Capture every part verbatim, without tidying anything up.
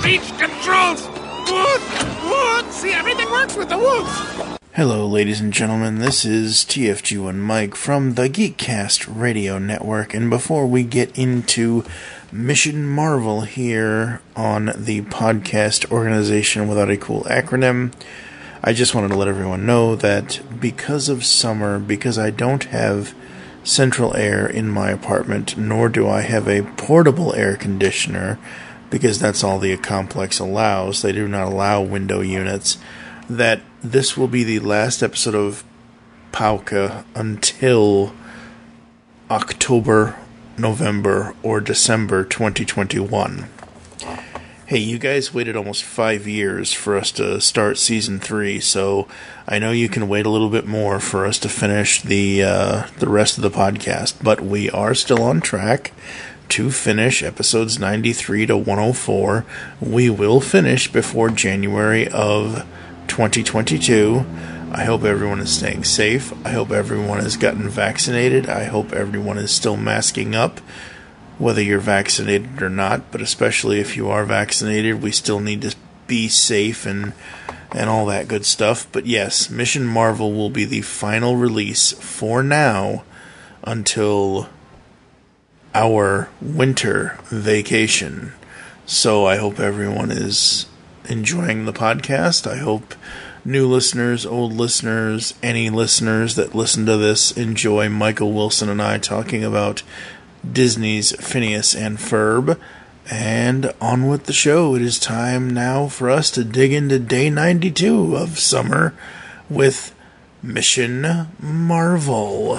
Speech controls! What? What? See, everything works with the wolf! Hello, ladies and gentlemen, this is T F G one Mike from the Geekcast Radio Network, and before we get into Mission Marvel here on the podcast organization without a cool acronym, I just wanted to let everyone know that because of summer, because I don't have central air in my apartment, nor do I have a portable air conditioner, because that's all the complex allows, they do not allow window units, that this will be the last episode of Pauka until October, November, or December twenty twenty-one. Hey, you guys waited almost five years for us to start Season three, so I know you can wait a little bit more for us to finish the uh, the rest of the podcast, but we are still on track to finish episodes ninety-three to one oh four. We will finish before January of twenty twenty-two. I hope everyone is staying safe. I hope everyone has gotten vaccinated. I hope everyone is still masking up, whether you're vaccinated or not, but especially if you are vaccinated, we still need to be safe and and all that good stuff. But yes, Mission Marvel will be the final release for now until our winter vacation. So I hope everyone is enjoying the podcast. I hope new listeners, old listeners, any listeners that listen to this enjoy Michael Wilson and I talking about Disney's Phineas and Ferb. And on with the show. It is time now for us to dig into day ninety-two of summer with Mission Marvel.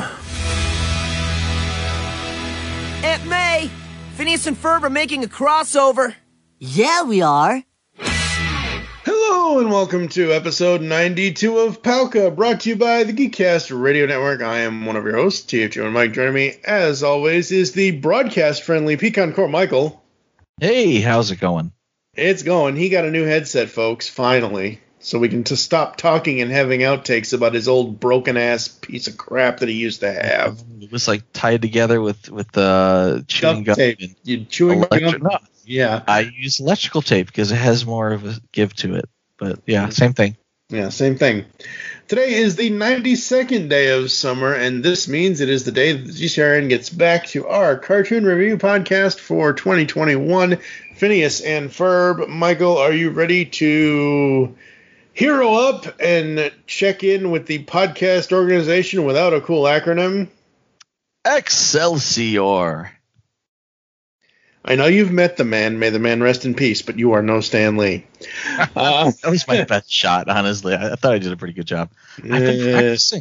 Aunt May, Phineas and Ferb are making a crossover. Yeah, we are. Hello and welcome to episode ninety-two of Pauka, brought to you by the Geekcast Radio Network. I am one of your hosts, T F G one Mike. Joining me, as always, is the broadcast-friendly Pecan Court Michael. Hey, how's it going? It's going. He got a new headset, folks, finally, so we can just stop talking and having outtakes about his old broken-ass piece of crap that he used to have. It was like tied together with with uh, chewing Duct gum. tape. And You chewing electric, gum? no, Yeah. I use electrical tape because it has more of a give to it. But yeah, same thing. Yeah, same thing. Today is the ninety-second day of summer, and this means it is the day that the G C R N gets back to our cartoon review podcast for twenty twenty-one, Phineas and Ferb. Michael, are you ready to hero up and check in with the podcast organization without a cool acronym? Excelsior. I know you've met the man, may the man rest in peace, but you are no Stan Lee. Uh, That was my best shot, honestly. I, I thought I did a pretty good job. I've been practicing.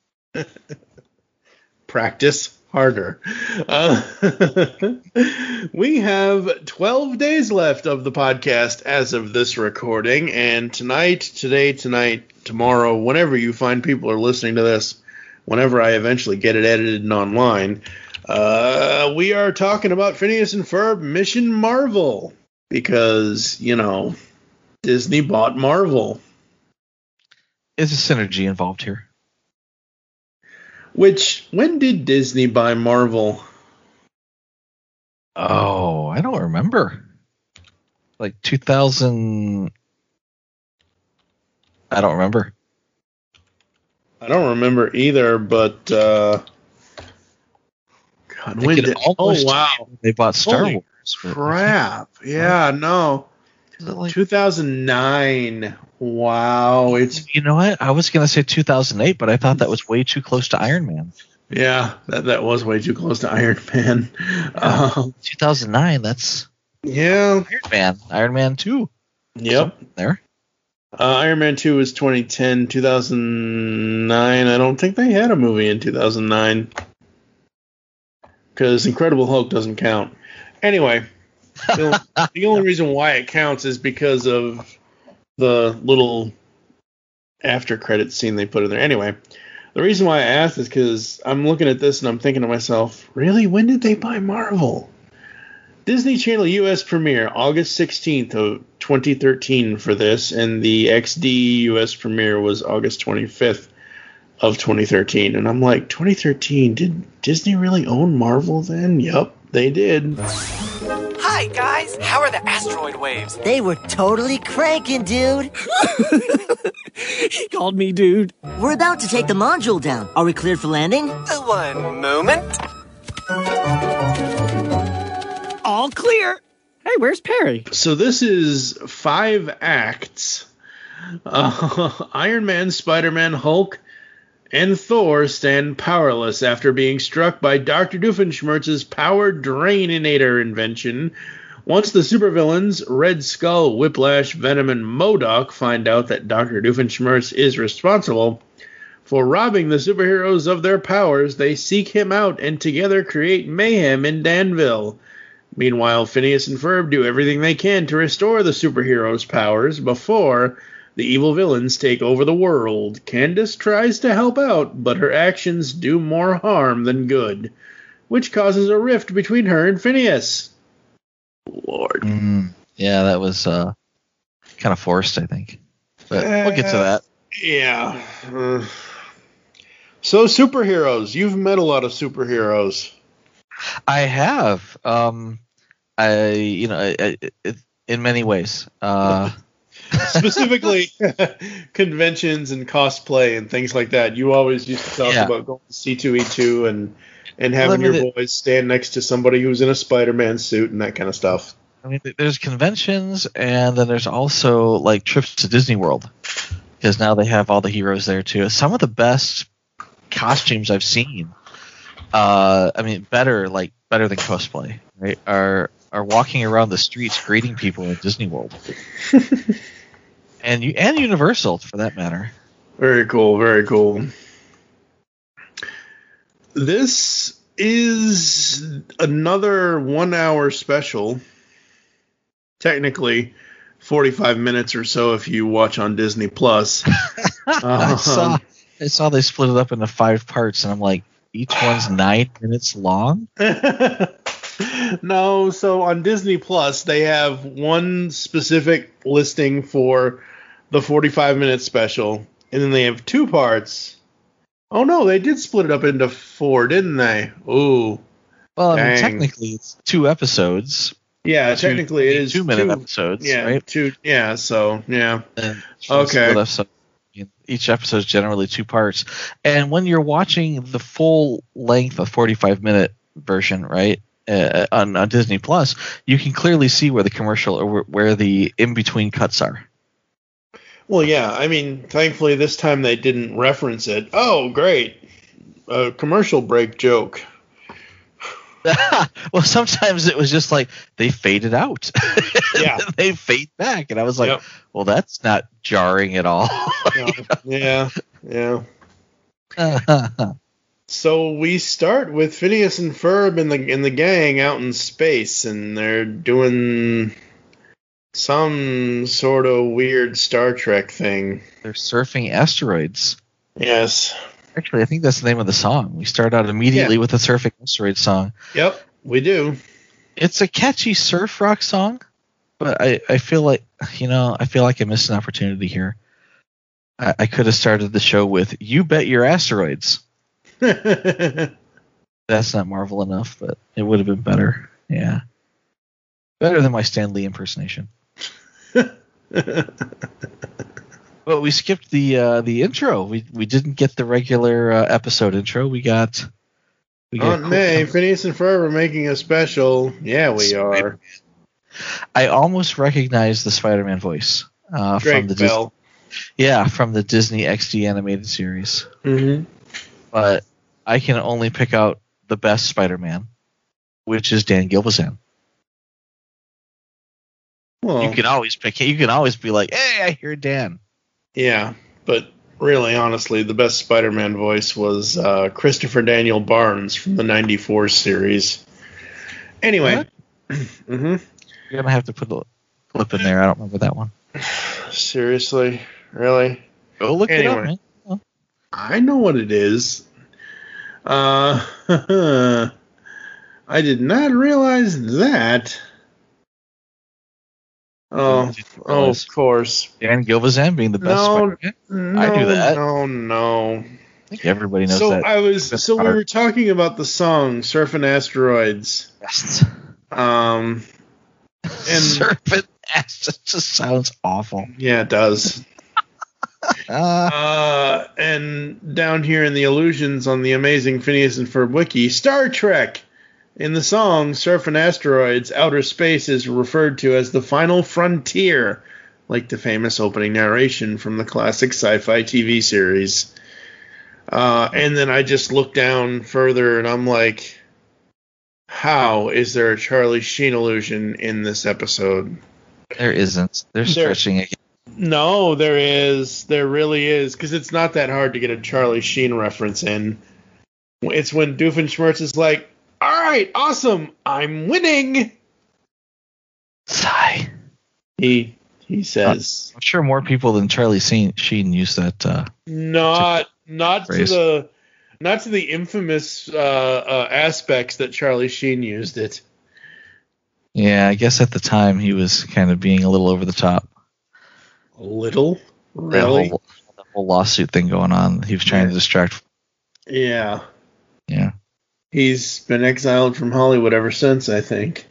Practice harder. Uh, we have twelve days left of the podcast as of this recording, and tonight, today, tonight, tomorrow, whenever you find people are listening to this, whenever I eventually get it edited and online, uh, we are talking about Phineas and Ferb Mission Marvel, because, you know, Disney bought Marvel. Is a synergy involved here? Which, when did Disney buy Marvel? Oh, I don't remember. Like two thousand. I don't remember. I don't remember either, but uh, God, They when could did? almost Oh wow! tell They bought Star Holy Wars. but- Crap! Yeah, no, Is it like- two thousand nine. Wow, it's You know what? I was going to say two thousand eight, but I thought that was way too close to Iron Man. yeah, that that was way too close to Iron Man. Uh, two thousand nine, that's yeah, Iron Man. Iron Man two. yep. There. Uh, Iron Man two was twenty ten. two thousand nine, I don't think they had a movie in two thousand nine. Because Incredible Hulk doesn't count. Anyway, the, the only reason why it counts is because of the little after credit scene they put in there. Anyway, the reason why I asked is because I'm looking at this and I'm thinking to myself, really? When did they buy Marvel? Disney Channel U S premiere, August sixteenth of twenty thirteen for this, and the X D U S premiere was August twenty-fifth of twenty thirteen. And I'm like, twenty thirteen, did Disney really own Marvel then? Yup, they did. Hi, Hi, guys. How are the asteroid waves? They were totally cranking, dude. He called me dude. We're about to take the module down. Are we cleared for landing? Uh, one moment. All clear. Hey, where's Perry? So this is five acts. Uh, Iron Man, Spider-Man, Hulk, and Thor stand powerless after being struck by Doctor Doofenshmirtz's power draininator invention. Once the supervillains Red Skull, Whiplash, Venom, and MODOK find out that Doctor Doofenshmirtz is responsible for robbing the superheroes of their powers, they seek him out and together create mayhem in Danville. Meanwhile, Phineas and Ferb do everything they can to restore the superheroes' powers before the evil villains take over the world. Candace tries to help out, but her actions do more harm than good, which causes a rift between her and Phineas. Lord. Mm, yeah, that was uh, kind of forced, I think. But uh, we'll get to that. Yeah. Uh, so, superheroes. You've met a lot of superheroes. I have. Um, I, you know, I, I, it, in many ways. Uh Specifically, conventions and cosplay and things like that. You always used to talk yeah. about going to C two E two and, and having well, I mean, your boys stand next to somebody who's in a Spider-Man suit and that kind of stuff. I mean, there's conventions, and then there's also like trips to Disney World, because now they have all the heroes there too. Some of the best costumes I've seen, uh, I mean, better like better than cosplay, right? Are are walking around the streets greeting people in Disney World. And you and Universal, for that matter. Very cool, very cool. This is another one-hour special. Technically, forty-five minutes or so if you watch on Disney Plus. I saw, I saw they split it up into five parts, and I'm like, each one's nine minutes long? No, so on Disney Plus, they have one specific listing for the forty-five minute special, and then they have two parts. Oh no, they did split it up into four, didn't they? Ooh. Well, I dang. mean, technically it's two episodes. Yeah, two, technically it is two minute two, episodes, yeah, right? Two, yeah, so, yeah. And okay. Up, so each episode is generally two parts. And when you're watching the full length of forty-five minute version, right? Uh, on, on Disney Plus, you can clearly see where the commercial or where the in-between cuts are. Well, yeah, I mean, thankfully this time they didn't reference it. Oh, great. A commercial break joke. Well, sometimes it was just like they faded out. Yeah. They fade back. And I was like, yep. Well, that's not jarring at all. Yeah, yeah. yeah. So we start with Phineas and Ferb and the in the gang out in space, and they're doing some sort of weird Star Trek thing. They're surfing asteroids. Yes. Actually, I think that's the name of the song. We start out immediately yeah. with the surfing asteroid song. Yep, we do. It's a catchy surf rock song, but I, I feel like, you know, I feel like I missed an opportunity here. I, I could have started the show with "You Bet Your Asteroids." That's not Marvel enough, but it would have been better. Yeah. Better than my Stan Lee impersonation. But we skipped the uh, the intro. We we didn't get the regular uh, episode intro. We got. We got Aunt May, Phineas and Ferb are making a special. Yeah, we are. I almost recognized the Spider-Man voice uh, from the Bell. Dis- yeah, from the Disney X D animated series. Mm-hmm. But I can only pick out the best Spider-Man, which is Dan Gilvezan. Well, you can always pick. You can always be like, "Hey, I hear Dan." Yeah, but really, honestly, the best Spider-Man voice was uh, Christopher Daniel Barnes from the ninety-four series. Anyway. Mm-hmm. You're going to have to put a clip in there. I don't remember that one. Seriously? Really? Go look anyway, it up, man. Oh. I know what it is. Uh, I did not realize that. Oh, oh, of course. Dan Gilvezan being the best no, Spider-Man? No, I knew that. No, no. I think everybody knows so that. I was, so we were talking about the song Surfing Asteroids. Yes. Um, And serpent ass. That just sounds awful. yeah, it does. Uh, Uh, and down here in the allusions on the amazing Phineas and Ferb wiki, Star Trek. In the song Surfing Asteroids, outer space is referred to as the final frontier, like the famous opening narration from the classic sci-fi T V series. Uh, and then I just look down further and I'm like, how is there a Charlie Sheen allusion in this episode? there isn't. They're There- stretching it. No, there is. There really is. Because it's not that hard to get a Charlie Sheen reference in. It's when Doofenshmirtz is like, all right, awesome, I'm winning. Sigh. He he says, I'm sure more people than Charlie Sheen, Sheen use that. Uh, not not to phrase. the not to the infamous uh, uh, aspects that Charlie Sheen used it. yeah, I guess at the time he was kind of being a little over the top. A little, That really? whole, the whole lawsuit thing going on. He was trying to distract. Yeah. Yeah. He's been exiled from Hollywood ever since, I think.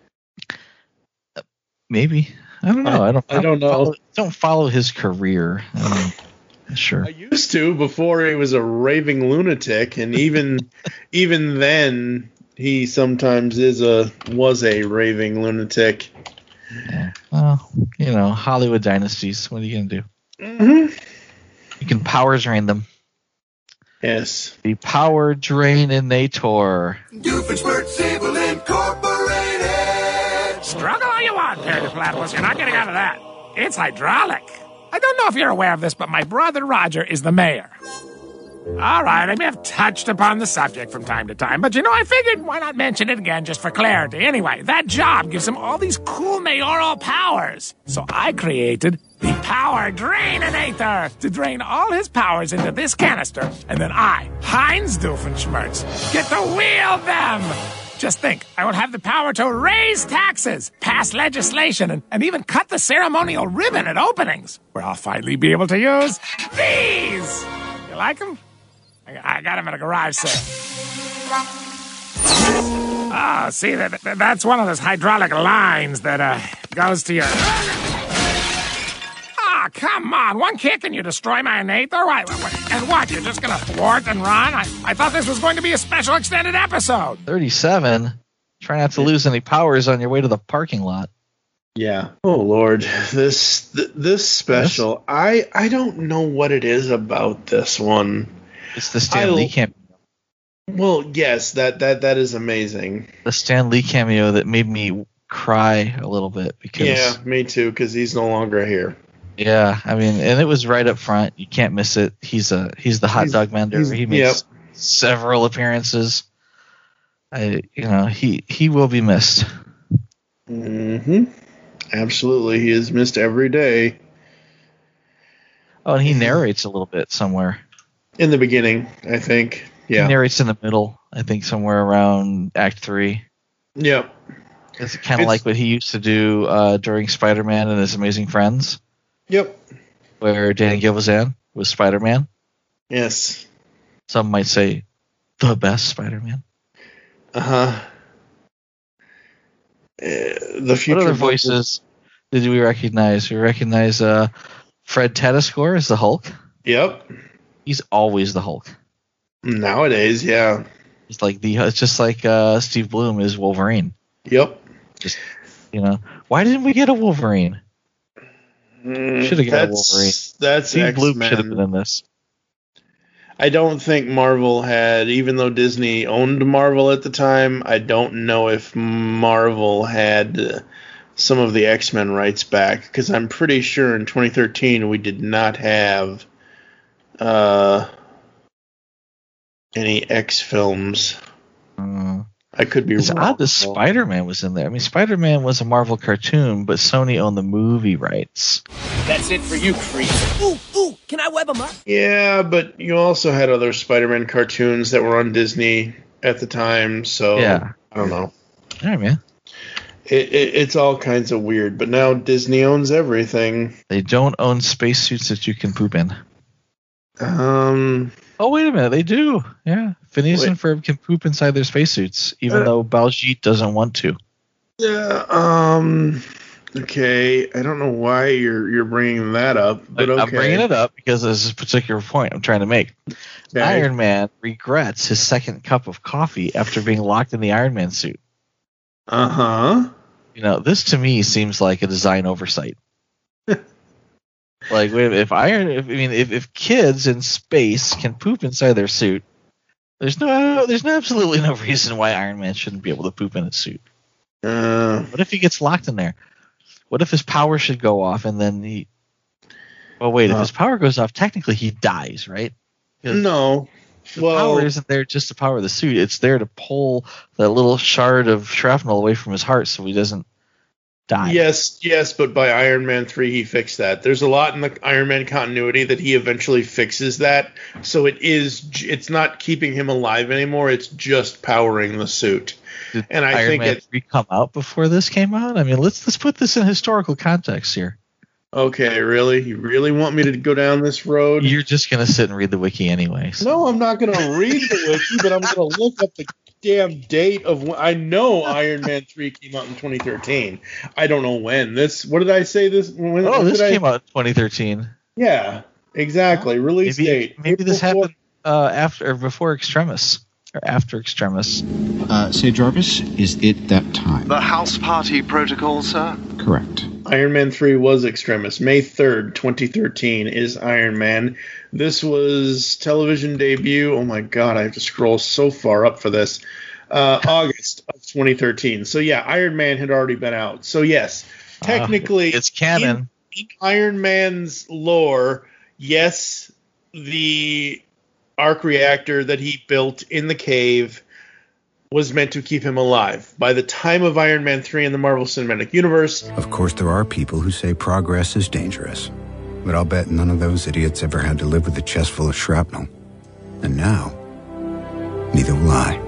Maybe. I don't know. I, don't. I don't know. Follow, don't follow his career. I mean, sure. I used to before he was a raving lunatic, and even even then he sometimes is a was a raving lunatic. Yeah. Well, you know, Hollywood dynasties. What are you gonna do? Mm-hmm. You can power drain them. Yes. The power draininator. Doofenshmirtz Evil Incorporated. Struggle all you want, Perry Platypus. You're not getting out of that. It's hydraulic. I don't know if you're aware of this, but my brother Roger is the mayor. All right, I may have touched upon the subject from time to time, but you know, I figured why not mention it again just for clarity. Anyway, that job gives him all these cool mayoral powers. So I created the Power Draininator to drain all his powers into this canister, and then I, Heinz Doofenshmirtz, get to wield them. Just think, I will have the power to raise taxes, pass legislation, and, and even cut the ceremonial ribbon at openings, where I'll finally be able to use these. You like them? I, I got them at a garage sale. Oh, see, that, that that's one of those hydraulic lines that uh, goes to your... Ah, come on. One kick and you destroy my Inator? Why, why- And what, you're just going to thwart and run? I, I thought this was going to be a special extended episode. thirty-seven. Try not to lose any powers on your way to the parking lot. Yeah. Oh Lord, this th- this special. I I don't know what it is about this one. It's the Stan I- Lee cameo. Well, yes, that that that is amazing. The Stan Lee cameo that made me cry a little bit because Yeah, me too, because he's no longer here. yeah, I mean, and it was right up front. You can't miss it. He's a he's the hot He's- dog mender. he's- He makes yep. several appearances. I you know he he will be missed. Mm-hmm. Absolutely, he is missed every day. Oh, and he narrates a little bit somewhere. In the beginning, I think. Yeah. He narrates in the middle. I think somewhere around Act Three. Yep. It's kind of It's- like what he used to do uh, during Spider-Man and His Amazing Friends, Yep. where Danny Gilvezan was Spider-Man. Yes. Some might say the best Spider-Man. Uh huh. Uh, the future What other Hulk- voices did we recognize? We recognize uh, Fred Tatasciore as the Hulk. Yep. He's always the Hulk. Nowadays, yeah. It's like the. It's just like uh, Steve Bloom is Wolverine. Yep. Just you know, why didn't we get a Wolverine? Mm, Shoulda got a that's, Wolverine. That's Steve Bloom X-Men. should have been in this. I don't think Marvel had, even though Disney owned Marvel at the time, I don't know if Marvel had uh, some of the X-Men rights back, because I'm pretty sure in twenty thirteen we did not have uh, any X films. Uh, I could be it's wrong. odd that Spider-Man was in there. I mean, Spider-Man was a Marvel cartoon, but Sony owned the movie rights. That's it for you, creep. Ooh, ooh, can I web them up? Yeah, but you also had other Spider-Man cartoons that were on Disney at the time, so Yeah. I don't know. All right, man. It, it, it's all kinds of weird, but now Disney owns everything. They don't own spacesuits that you can poop in. Um, Oh, wait a minute. They do. Yeah. Phineas Wait. and Ferb can poop inside their spacesuits, even Uh, though Baljeet doesn't want to. Yeah. Um. Okay. I don't know why you're you're bringing that up, but okay. I'm bringing it up because there's a particular point I'm trying to make. Okay. Iron Man regrets his second cup of coffee after being locked in the Iron Man suit. Uh huh. You know, this to me seems like a design oversight. Like, if Iron, if, I mean, if, if kids in space can poop inside their suit, there's no, there's no absolutely no reason why Iron Man shouldn't be able to poop in his suit. Uh, What if he gets locked in there? What if his power should go off and then he? Oh wait, uh, if his power goes off, technically he dies, right? No. The well, power isn't there just to power the suit. It's there to pull that little shard of shrapnel away from his heart so he doesn't die. Yes, yes, but by Iron Man three he fixed that. There's a lot in the Iron Man continuity that he eventually fixes that. So it is it's not keeping him alive anymore, it's just powering the suit. Did and I Iron think Man it three come out before this came out? I mean, let's let's put this in historical context here. Okay, really? You really want me to go down this road? You're just going to sit and read the wiki anyways. No, I'm not going to read the wiki, but I'm going to look up the damn date of when. I know Iron Man three came out in twenty thirteen. I don't know when. This, what did I say this? When, oh, when this did came I, out in twenty thirteen. Yeah, exactly. Release maybe, date. Maybe this April happened uh, after or before Extremis. Or after Extremis. Uh, say, Jarvis, is it that time? The house party protocol, sir? Correct. Iron Man three was Extremis. May third, twenty thirteen is Iron Man. This was television debut. Oh my god, I have to scroll so far up for this. Uh, August of twenty thirteen. So yeah, Iron Man had already been out. So yes, technically uh, it's canon. In, in Iron Man's lore, yes, the arc reactor that he built in the cave was meant to keep him alive. By the time of Iron Man three in the Marvel Cinematic Universe... Of course, there are people who say progress is dangerous. But I'll bet none of those idiots ever had to live with a chest full of shrapnel. And now, neither will I.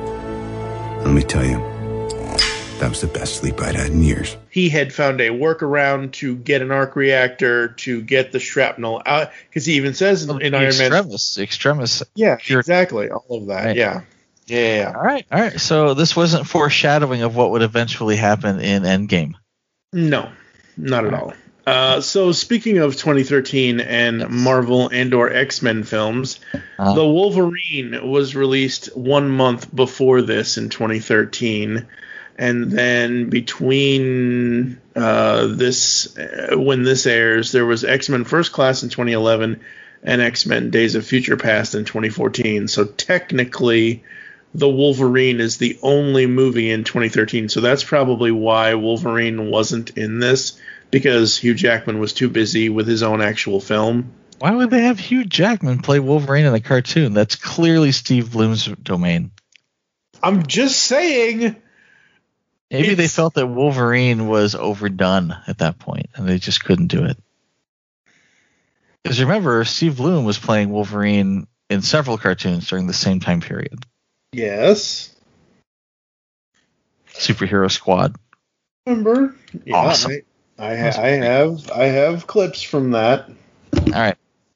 Let me tell you, that was the best sleep I'd had in years. He had found a workaround to get an arc reactor, to get the shrapnel out, because he even says in, well, in Iron Extremis, Man... Extremis. Yeah, exactly. All of that, right. yeah. Yeah, yeah. All right, all right. So this wasn't foreshadowing of what would eventually happen in Endgame. No, not at all. Uh, so speaking of twenty thirteen and Marvel and or X-Men films, uh-huh. The Wolverine was released one month before this in twenty thirteen. And then between uh, this, uh, when this airs, there was X-Men First Class in twenty eleven and X-Men Days of Future Past in twenty fourteen. So technically, The Wolverine is the only movie in twenty thirteen. So that's probably why Wolverine wasn't in this, because Hugh Jackman was too busy with his own actual film. Why would they have Hugh Jackman play Wolverine in a cartoon? That's clearly Steve Bloom's domain. I'm just saying... Maybe it's, they felt that Wolverine was overdone at that point, and they just couldn't do it. Because remember, Steve Bloom was playing Wolverine in several cartoons during the same time period. Yes. Superhero Squad. Remember? Yeah, awesome. I, I, ha- I have I have clips from that. All right.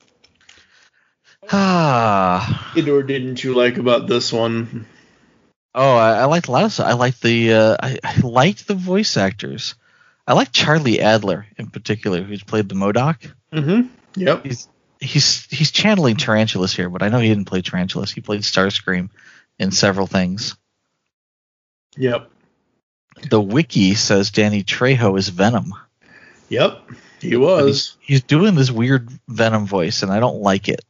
Ah. What or didn't you like about this one? Oh, I, I liked a lot of stuff. I liked the uh, I, I liked the voice actors. I like Charlie Adler in particular, who's played the MODOK. Mm-hmm. Yep. He's he's he's channeling Tarantulas here, but I know he didn't play Tarantulas. He played Starscream in several things. Yep. The wiki says Danny Trejo is Venom. Yep, he was. He's, he's doing this weird Venom voice, and I don't like it.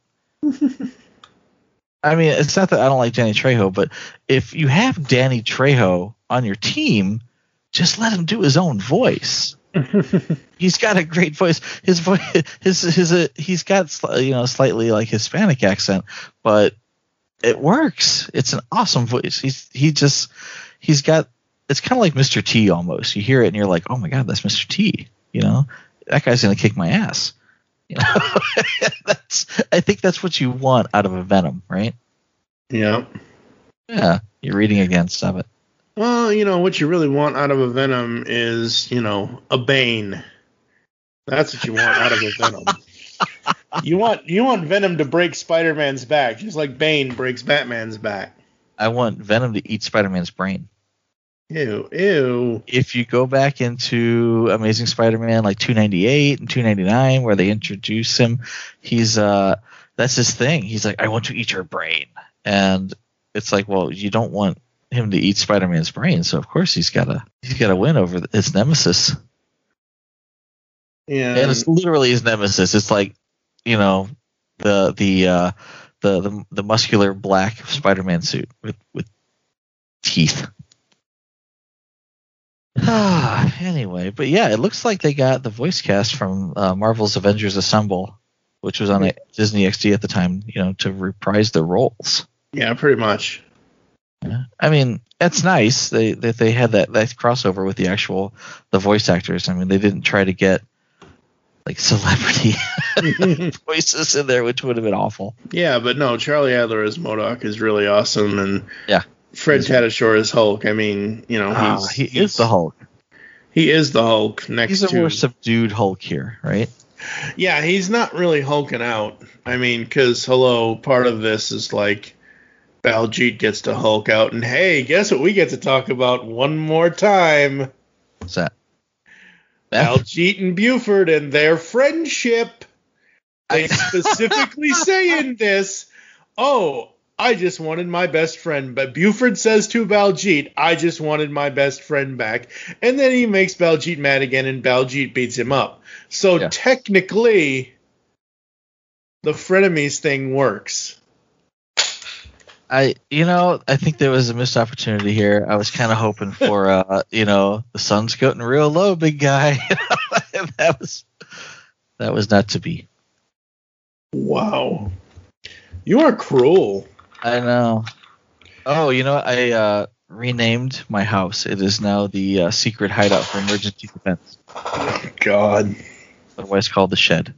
I mean, it's not that I don't like Danny Trejo, but if you have Danny Trejo on your team, just let him do his own voice. He's got a great voice. His voice, his his, uh, he's got you know slightly like Hispanic accent, but it works. It's an awesome voice. He's he just he's got. It's kind of like Mister T almost. You hear it and you're like, oh my god, that's Mister T. You know, that guy's gonna kick my ass. You know, that's. I think that's what you want out of a Venom, right? Yeah. Yeah. You're reading again. Stop it. Well, you know what you really want out of a Venom is, you know, a Bane. That's what you want out of a Venom. You want you want Venom to break Spider-Man's back, just like Bane breaks Batman's back. I want Venom to eat Spider-Man's brain. Ew, ew. If you go back into Amazing Spider-Man like two ninety-eight and two ninety-nine where they introduce him, he's uh that's his thing. He's like, I want to eat your brain. And it's like, well, you don't want him to eat Spider-Man's brain, so of course he's gotta he's gotta win over his nemesis. Yeah. And it's literally his nemesis. It's like, you know, the the uh the the, the muscular black Spider-Man suit with, with teeth. Anyway, but yeah, it looks like they got the voice cast from uh, Marvel's Avengers Assemble, which was on a Disney X D at the time, you know, to reprise their roles. Yeah, pretty much. Yeah. I mean, that's nice they, that they had that, that crossover with the actual the voice actors. I mean, they didn't try to get like celebrity voices in there, which would have been awful. Yeah, but no, Charlie Adler as MODOK is really awesome, and yeah. Fred Tatasciore as Hulk. I mean, you know, he's, uh, he he's, is the Hulk. He is the Hulk. Next he's a to more subdued Hulk here, right? Yeah, he's not really hulking out. I mean, because hello, part of this is like Baljeet gets to Hulk out, and hey, guess what we get to talk about one more time? What's that? Baljeet and Buford and their friendship. They specifically say in this, oh, I just wanted my best friend. But Buford says to Baljeet, I just wanted my best friend back. And then he makes Baljeet mad again, and Baljeet beats him up. So yeah. Technically, the frenemies thing works. I, you know, I think there was a missed opportunity here. I was kind of hoping for, uh, you know, the sun's getting real low, big guy. that was, that was not to be. Wow. You are cruel. I know. Oh, you know, I uh, renamed my house. It is now the uh, secret hideout for emergency defense. Oh, God. Otherwise called the Shed.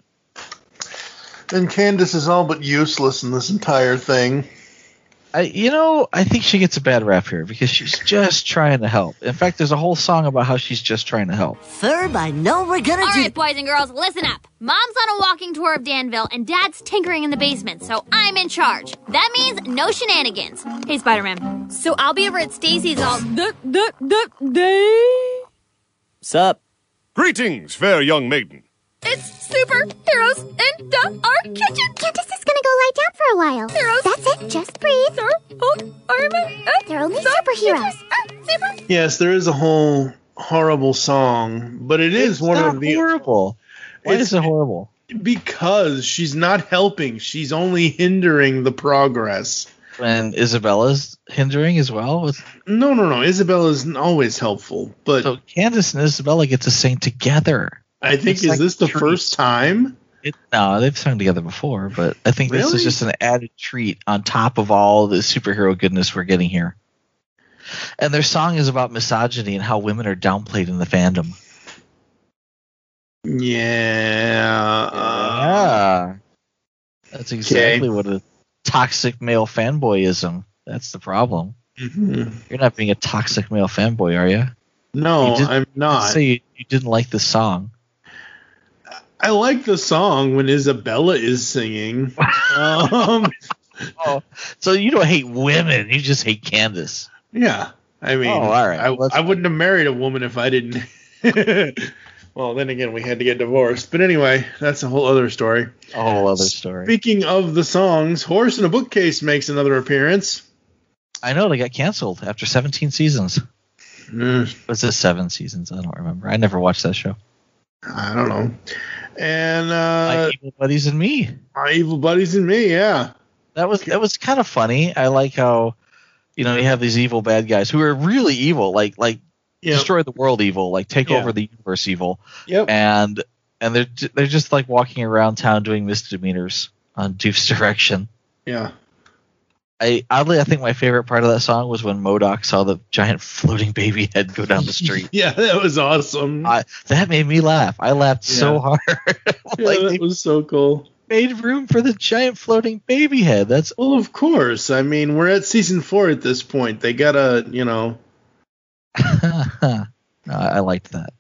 And Candace is all but useless in this entire thing. I, you know, I think she gets a bad rap here because she's just trying to help. In fact, there's a whole song about how she's just trying to help. Ferb, I know we're gonna All do... right, boys and girls, listen up. Mom's on a walking tour of Danville, and Dad's tinkering in the basement, so I'm in charge. That means no shenanigans. Hey, Spider-Man. So I'll be over at Stacy's all duck, duck, duck, day. Sup? Greetings, fair young maiden. It's superheroes in the our kitchen. Candace is gonna go lie down for a while. Heroes. That's it. Just breathe. Thor, Hulk, Iron Man. Uh, They're only the superheroes. Uh, super. Yes, there is a whole horrible song, but it is it's one not of the horrible. Why is it horrible? Because she's not helping. She's only hindering the progress. And Isabella's hindering as well? With No, no, no. Isabella's always helpful, but so Candace and Isabella get to sing together. I think It's is like this the treat. first time? It, no, they've sung together before, but I think this Really? is just an added treat on top of all the superhero goodness we're getting here. And their song is about misogyny and how women are downplayed in the fandom. Yeah. Yeah. That's exactly Okay. what a toxic male fanboyism. That's the problem. Mm-hmm. You're not being a toxic male fanboy, are you? No, You did- I'm not. Say you, you didn't like the song. I like the song when Isabella is singing. um, Oh, so you don't hate women, you just hate Candace. yeah. I mean, Oh, all right. I, Let's- I wouldn't have married a woman if I didn't. Well, then again, we had to get divorced. But anyway, that's a whole other story. A whole other story. Speaking of the songs, Horse in a Bookcase makes another appearance. I know they got canceled after seventeen seasons. Mm, Was it seven seasons? I don't remember. I never watched that show. I don't know. And My uh, Evil Buddies and Me. My Evil Buddies and Me, yeah. That was that was kind of funny. I like how, you know, you have these evil bad guys who are really evil, like like Yep. destroy the world evil, like take Yeah. over the universe evil. Yep. And and they're ju- they're just like walking around town doing misdemeanors on Doof's direction. Yeah. I oddly I think my favorite part of that song was when MODOK saw the giant floating baby head go down the street. Yeah, that was awesome. I, that made me laugh. I laughed so Yeah. hard. Yeah, like that they was so cool. made room for the giant floating baby head. That's Well, of course. I mean, we're at season four at this point. They gotta, you know. No, I liked that.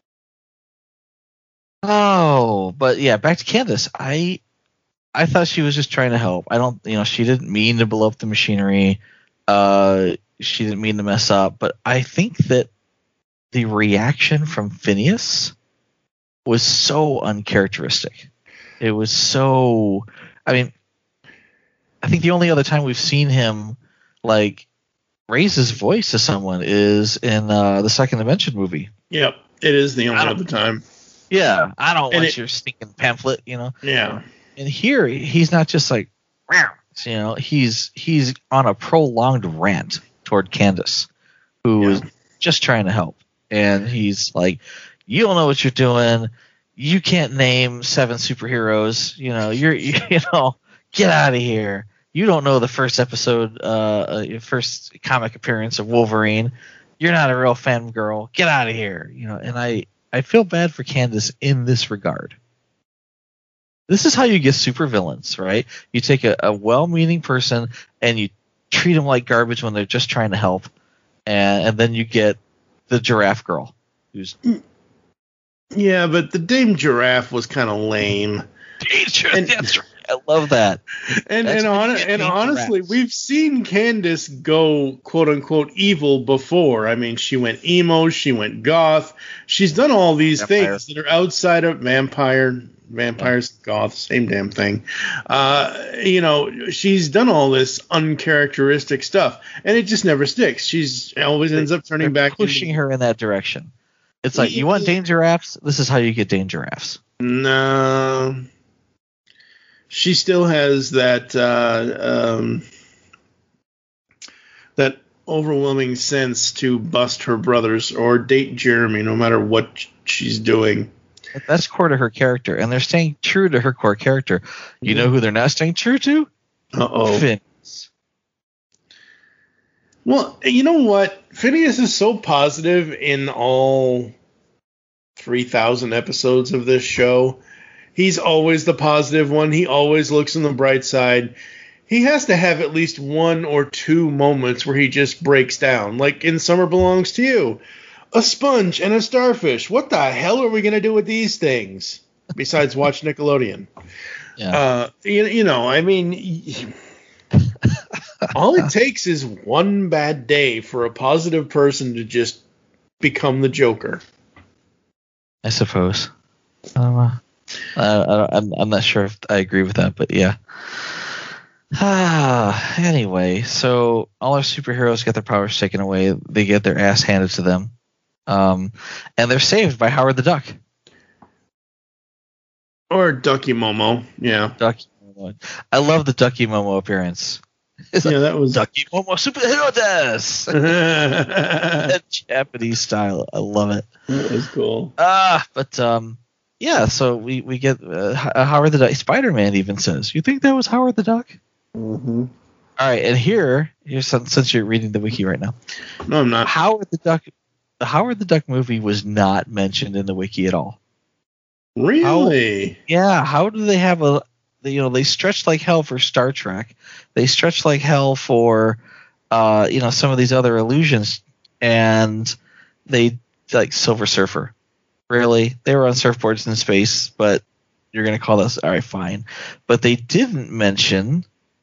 Oh, but yeah, back to Candace. I I thought she was just trying to help. I don't, you know, she didn't mean to blow up the machinery. Uh, she didn't mean to mess up, but I think that the reaction from Phineas was so uncharacteristic. It was so, I mean, I think the only other time we've seen him like raise his voice to someone is in uh, the Second Dimension movie. Yep, it is the only other time. Yeah, I don't And want it- your stinking pamphlet, you know. Yeah. And here he's not just like, "Meow," you know, he's he's on a prolonged rant toward Candace, who is just trying to help, and he's like, "You don't know what you're doing. You can't name seven superheroes. You know, you're you, you know, get out of here. You don't know the first episode, uh, uh, your first comic appearance of Wolverine. You're not a real fangirl. Get out of here." You know, and I I feel bad for Candace in this regard. This is how you get supervillains, right? You take a, a well-meaning person and you treat them like garbage when they're just trying to help, and, and then you get the giraffe girl, who's Yeah, but the Dame Giraffe was kind of lame. and, that's right. I love that. And That's and, when on, you get and Dame honestly, Giraffes. we've seen Candace go quote unquote evil before. I mean, she went emo, she went goth. She's done all these Vampire. things that are outside of vampire, vampires, goth, same damn thing. Uh, you know, she's done all this uncharacteristic stuff, and it just never sticks. She's always ends up turning They're back, pushing into, her in that direction. It's like, you want Dame Giraffes? This is how you get Dame Giraffes. No. She still has that uh, um, that overwhelming sense to bust her brothers or date Jeremy, no matter what she's doing. That's core to her character, and they're staying true to her core character. You know who they're not staying true to? Uh-oh. Phineas. Well, you know what? Phineas is so positive in all three thousand episodes of this show. He's always the positive one. He always looks on the bright side. He has to have at least one or two moments where he just breaks down. Like in Summer Belongs to You. A sponge and a starfish. What the hell are we going to do with these things? Besides watch Nickelodeon. Yeah. Uh, you, you know, I mean, all it takes is one bad day for a positive person to just become the Joker. I suppose. Uh, uh, I'm, I'm not sure if I agree with that, but yeah. Ah, anyway, so all our superheroes get their powers taken away. They get their ass handed to them. Um, and they're saved by Howard the Duck. Or Ducky Momo, yeah. Ducky Momo. I love the Ducky Momo appearance. It's yeah, like, that was Ducky Momo superhero desu. That Japanese style. I love it. That was cool. Ah, but um, yeah. So we we get uh, Howard the Duck. Spider-Man even says, "You think that was Howard the Duck?" Mm-hmm. All right, and here, here's some, since you're reading the wiki right now. No, I'm not. Howard the Duck. The Howard the Duck movie was not mentioned in the wiki at all. Really? How, yeah. How do they have a? You know, they stretched like hell for Star Trek. They stretched like hell for, uh, you know, some of these other illusions, and they like Silver Surfer. Really, they were on surfboards in space, but you're gonna call this all right, fine. But they didn't mention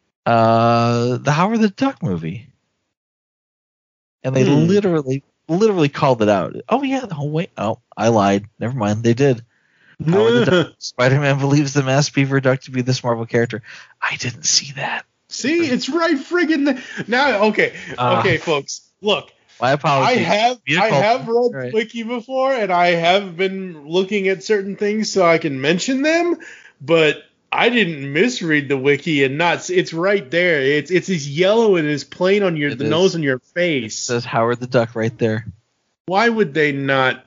uh, the Howard the Duck movie, and they Hmm. literally, literally called it out. Oh yeah, oh wait, oh I lied. Never mind, they did. Howard the Duck. Spider-Man believes the masked beaver duck to be this Marvel character. I didn't see that. See, it's right friggin' th- now. Okay, Uh, okay, folks. Look, My I apologies. have Be a I culprit. have read Right. Wiki before, and I have been looking at certain things so I can mention them, but I didn't misread the Wiki and not. s- It's right there. It's it's as yellow and as plain on your It the is. nose on your It face. says Howard the Duck right there. Why would they not?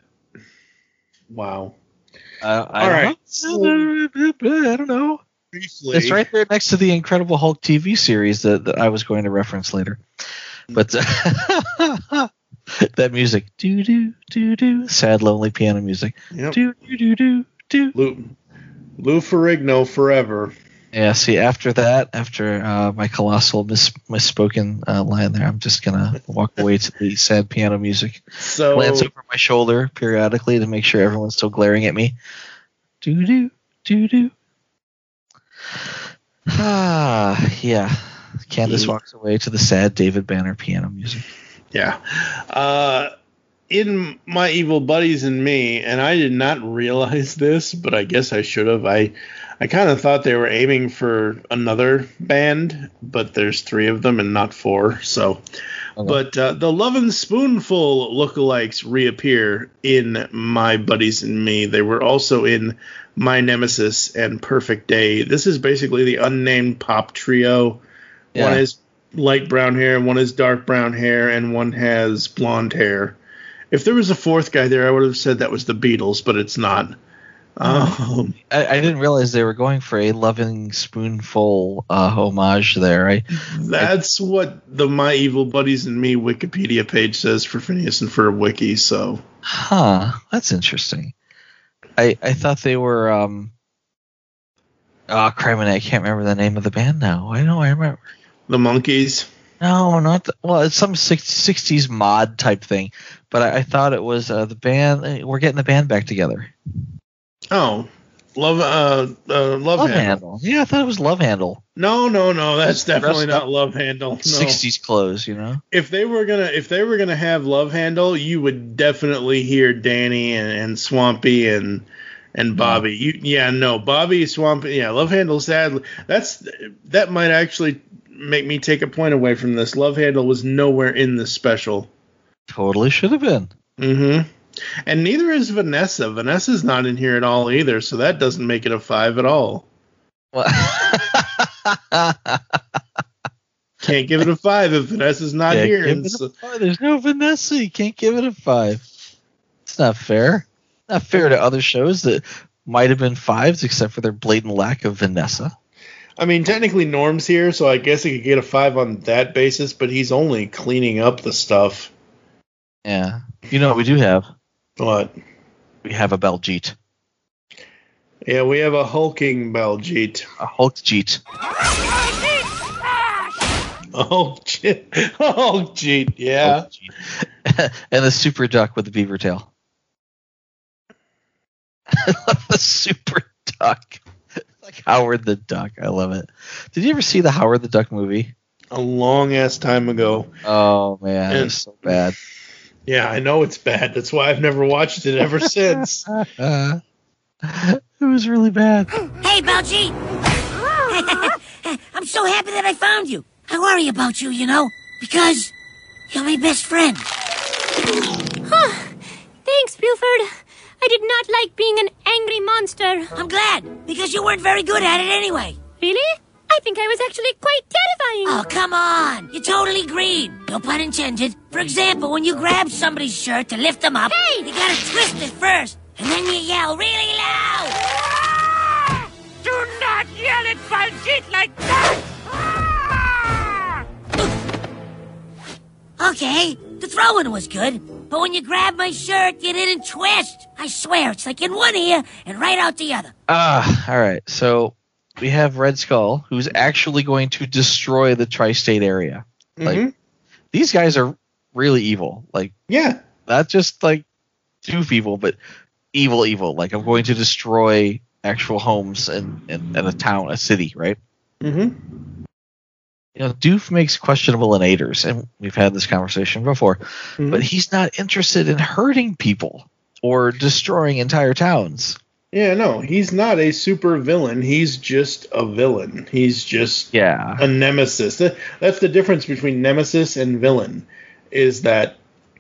Wow. Uh, I All don't right. know. I don't know. Briefly, It's right there next to the Incredible Hulk T V series that, that I was going to reference later. But uh, that music, do do do do, sad lonely piano music, Yep. do do do do do. Lou, Lou Ferrigno forever. Yeah. See, after that, after uh, my colossal mis- misspoken uh, line there, I'm just gonna walk away to the sad piano music. So Glance over my shoulder periodically to make sure everyone's still glaring at me. Do do do do. Ah, yeah. Candace Mm. walks away to the sad David Banner piano music. Yeah. Uh, in My Evil Buddies and Me, and I did not realize this, but I guess I should have. I, I kind of thought they were aiming for another band, but there's three of them and not four. So, okay. But uh, the Lovin' Spoonful lookalikes reappear in My Buddies and Me. They were also in My Nemesis and Perfect Day. This is basically the unnamed pop trio. Yeah. One has light brown hair, one has dark brown hair, and one has blonde hair. If there was a fourth guy there, I would have said that was the Beatles, but it's not. Um, I, I didn't realize they were going for a Loving Spoonful uh, homage there. I, that's I, what the My Evil Buddies and Me Wikipedia page says for Phineas and Ferb Wiki. So, huh, that's interesting. I I thought they were. Um, oh, crap, I can't remember the name of the band now. I know, I remember. The Monkees. No, not the, well. It's some sixties mod type thing, but I, I thought it was uh, the band. We're getting the band back together. Oh, love, uh, uh love, love handle. handle. Yeah, I thought it was Love Handle. No, no, no. That's definitely not Love Handle. No. sixties clothes, you know. If they were gonna, if they were gonna have Love Handle, you would definitely hear Danny and, and Swampy and and Bobby. Yeah. You, yeah, no, Bobby, Swampy. Yeah, Love Handle. Sadly, that's that might actually make me take a point away from this. Love Handle was nowhere in this special. Totally should have been. Mm-hmm. And neither is Vanessa. Vanessa's not in here at all either, so that doesn't make it a five at all. Well, can't give it a five if Vanessa's not yeah, here. Give it a five. There's no Vanessa. You can't give it a five. It's not fair. Not fair to other shows that might have been fives, except for their blatant lack of Vanessa. I mean, technically Norm's here, so I guess he could get a five on that basis, but he's only cleaning up the stuff. Yeah. You know what we do have? What? We have a Baljeet. Yeah, we have a hulking Baljeet. A Hulk Jeet. A Hulk Jeet. A Hulk Jeet, yeah. Hulk Jeet. And the Super Duck with the beaver tail. I love the Super Duck. Like Howard the Duck. I love it. Did you ever see the Howard the Duck movie? A long ass time ago. Oh man, and, it's so bad. Yeah, I know it's bad. That's why I've never watched it ever since. uh, it was really bad. Hey, Baljeet! I'm so happy that I found you. I worry about you, you know, because you're my best friend. Huh. Thanks, Buford. I did not like being an angry monster. I'm glad, because you weren't very good at it anyway. Really? I think I was actually quite terrifying. Oh, come on. You're totally green. No pun intended. For example, when you grab somebody's shirt to lift them up, hey! you gotta twist it first, and then you yell really loud. Ah! Do not yell at Baljeet like that! Ah! Okay, the throwing was good. But when you grab my shirt, you didn't twist. I swear, it's like in one ear and right out the other. Ah, uh, all right. So we have Red Skull, who's actually going to destroy the tri-state area. Mm-hmm. Like, these guys are really evil. Like, yeah, not just like doof evil, but evil, evil. Like, I'm going to destroy actual homes in, in, in a town, a city, right? Mm-hmm. You know, Doof makes questionable innators, and we've had this conversation before, mm-hmm. but he's not interested in hurting people or destroying entire towns. Yeah, no, he's not a super villain. He's just a villain. He's just yeah. a nemesis. That, that's the difference between nemesis and villain, is that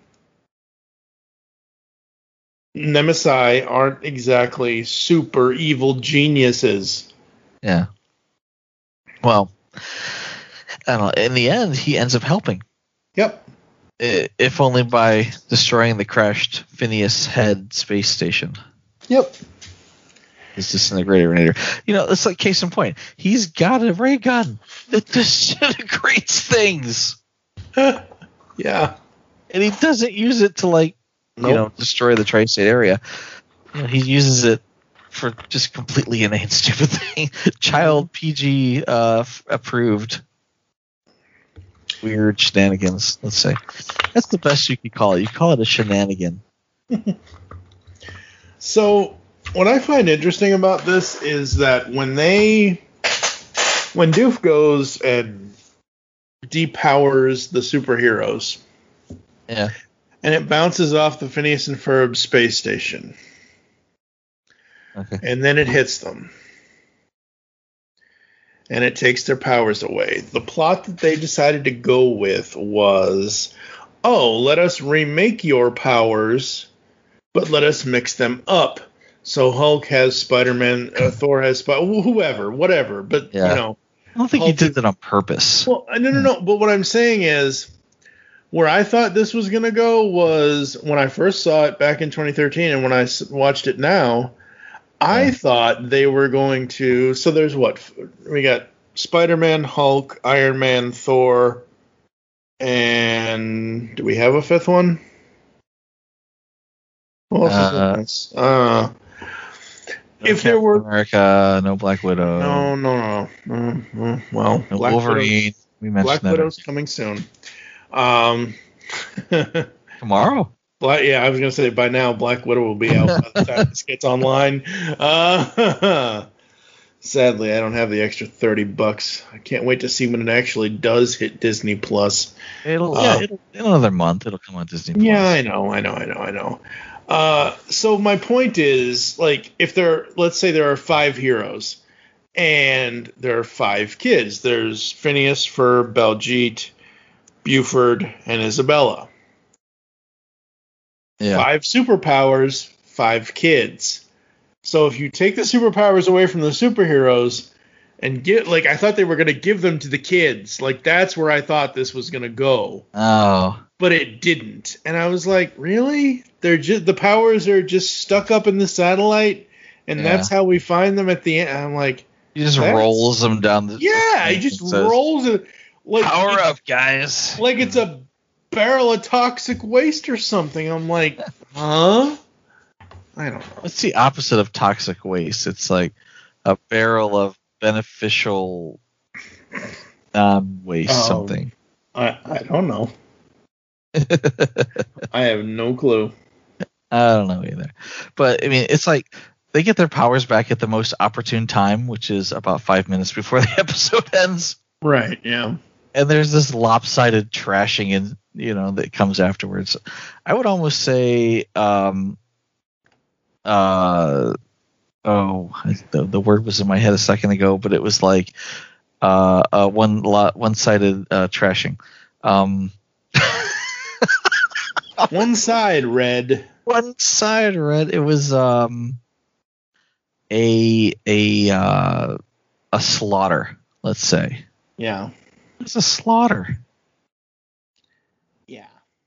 Nemesi aren't exactly super evil geniuses. Yeah. Well, I don't know. In the end, he ends up helping. Yep. If only by destroying the crashed Phineas Head space station. Yep. His disintegrator. You know, it's like case in point. He's got a ray gun that disintegrates things. Yeah. And he doesn't use it to, like, nope. you know, destroy the tri-state area. You know, he uses it for just completely inane, stupid thing. Child P G uh, f- approved. Weird shenanigans, let's say. That's the best you could call it. You call it a shenanigan. So, what I find interesting about this is that when they, when Doof goes and depowers the superheroes. Yeah. And it bounces off the Phineas and Ferb space station. Okay. And then it hits them. And it takes their powers away. The plot that they decided to go with was, oh, let us remake your powers, but let us mix them up. So Hulk has Spider-Man, uh, Thor has Spider, whoever, whatever. But, Yeah. you know. I don't think Hulk he did is- that on purpose. Well, no, no, no. But what I'm saying is, where I thought this was going to go was when I first saw it back in twenty thirteen, and when I s- watched it now, I Yeah. thought they were going to. So there's what? We got Spider-Man, Hulk, Iron Man, Thor, and do we have a fifth one? Who else is Uh, in this? Uh, No if there Captain were. America, no Black Widow, No, no, no. no, no. Well, no Black Wolverine. Widow's, We mentioned Black that Widow's coming soon. Um, tomorrow. Black, yeah, I was gonna say by now Black Widow will be out by the time this gets online. Uh, sadly, I don't have the extra thirty bucks. I can't wait to see when it actually does hit Disney Plus. It'll, Uh, yeah, it'll, in another month. It'll come on Disney Plus. Yeah, I know, I know, I know, I know. Uh, so my point is, like, if there, let's say there are five heroes, and there are five kids. There's Phineas, Ferb, Baljeet, Buford, and Isabella. Yeah. Five superpowers, five kids. So if you take the superpowers away from the superheroes and get, like, I thought they were going to give them to the kids. Like, that's where I thought this was going to go. Oh. But it didn't. And I was like, really? They're just, the powers are just stuck up in the satellite, and Yeah. that's how we find them at the end. I'm like, He just that's- rolls them down the. yeah, he just and says, rolls it. Like, Power it's- up, guys. like it's a barrel of toxic waste or something. I'm like, huh? I don't know. What's the opposite of toxic waste? It's like a barrel of beneficial um, waste, Um, something. I, I don't know. I have no clue. I don't know either. But, I mean, it's like they get their powers back at the most opportune time, which is about five minutes before the episode ends. Right, yeah. And there's this lopsided trashing in, you know, that comes afterwards. I would almost say, um, uh, oh, the, the word was in my head a second ago, but it was like uh, uh, one lot, one-sided uh, trashing. Um, One side red. one side red. It was um, a a uh, a slaughter. Let's say Yeah. it's a slaughter. Yeah.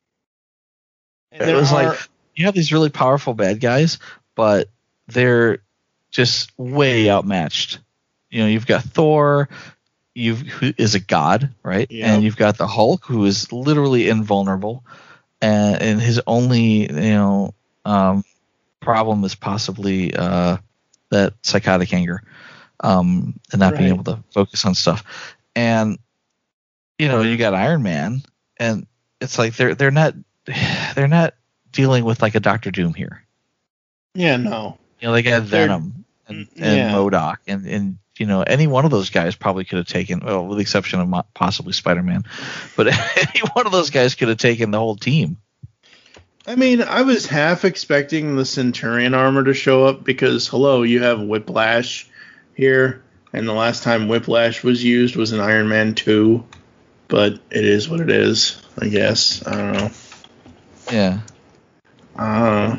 It was like you have these really powerful bad guys, but they're just way outmatched. You know, you've got Thor, you've who is a god, right? Yeah. And you've got the Hulk, who is literally invulnerable, and, and his only you know um, problem is possibly uh, that psychotic anger, um, and not being Right. able to focus on stuff. And you know, you got Iron Man, and it's like they're they're not they're not dealing with like a Doctor Doom here. Yeah, no. You know, they got They're- Venom and, and yeah. MODOK, and, and you know, any one of those guys probably could have taken, well, with the exception of mo- possibly Spider-Man, but any one of those guys could have taken the whole team. I mean, I was half expecting the Centurion armor to show up because, hello, you have Whiplash here, and the last time Whiplash was used was in Iron Man two, but it is what it is, I guess. I don't know. Yeah. Uh,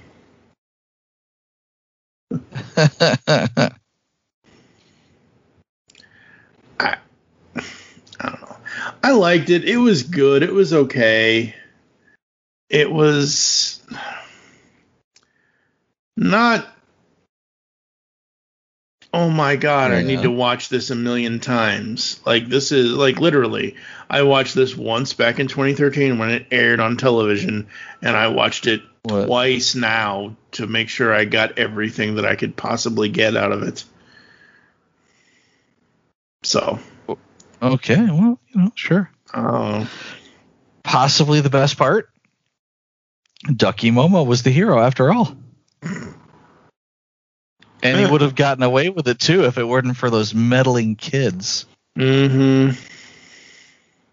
I, I don't know. I liked it. It was good. It was okay. It was not. Oh my god, I Yeah. need to watch this a million times. Like, this is, like, literally, I watched this once back in twenty thirteen when it aired on television, and I watched it What? twice now to make sure I got everything that I could possibly get out of it. So, Okay, well, you know, sure. uh, Possibly the best part, Ducky Momo was the hero after all. And he would have gotten away with it too if it weren't for those meddling kids. mm-hmm.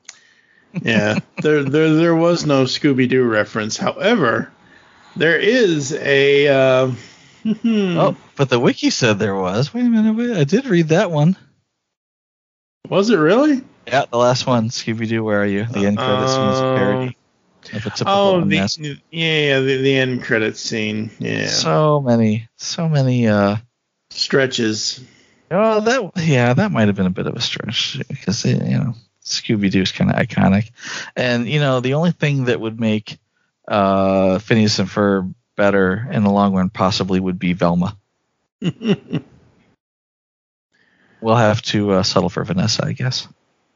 Yeah, there, there, there was no Scooby-Doo reference. However, there is a. Uh, oh, but the wiki said there was. Wait a minute, wait, I did read that one. Was it really? Yeah, the last one, Scooby-Doo, Where Are You? The end credits scene is a parody of a typical Oh, the, unmasked. yeah, the, the end credits scene. Yeah, So many, so many uh, stretches. Oh, that yeah, that might have been a bit of a stretch because you know Scooby-Doo is kind of iconic, and you know the only thing that would make uh, Phineas and Ferb better in the long run possibly would be Velma. We'll have to uh, settle for Vanessa, I guess.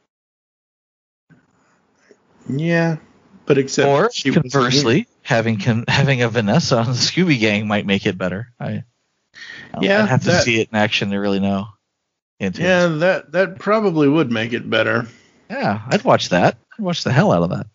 Yeah, but except or she conversely, was, having con- having a Vanessa on the Scooby Gang might make it better. I yeah, I'd have to that, see it in action to really know. Yeah, it. that that probably would make it better. Yeah, I'd watch that. I'd watch the hell out of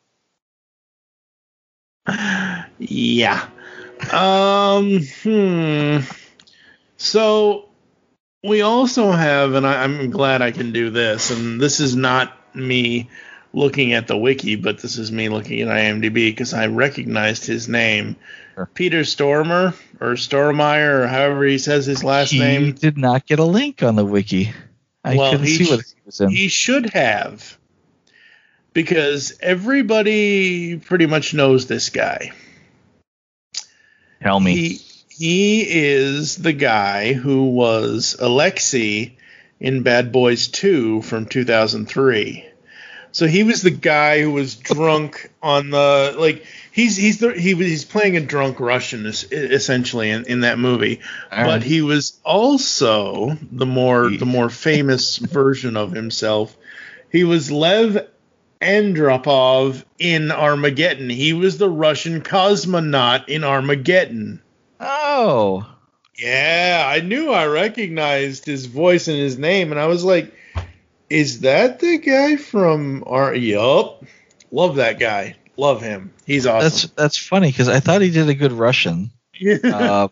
that. Yeah. Um. Hmm. So we also have, and I, I'm glad I can do this, and this is not me looking at the wiki, but this is me looking at IMDb because I recognized his name. Sure. Peter Stormer or Stormeyer or however he says his last he name. He did not get a link on the wiki. I well, couldn't he see what he was in. He should have, because everybody pretty much knows this guy. Tell me. He, he is the guy who was Alexei in Bad Boys two from two thousand three. So he was the guy who was drunk on the like he's he's the, he was he's playing a drunk Russian essentially in, in that movie, All but right. he was also the more the more famous version of himself. He was Lev Andropov in Armageddon. He was the Russian cosmonaut in Armageddon. Oh, yeah, I knew I recognized his voice and his name, and I was like, is that the guy from our? Yup, love that guy. Love him. He's awesome. That's that's funny because I thought he did a good Russian. Yeah. Uh,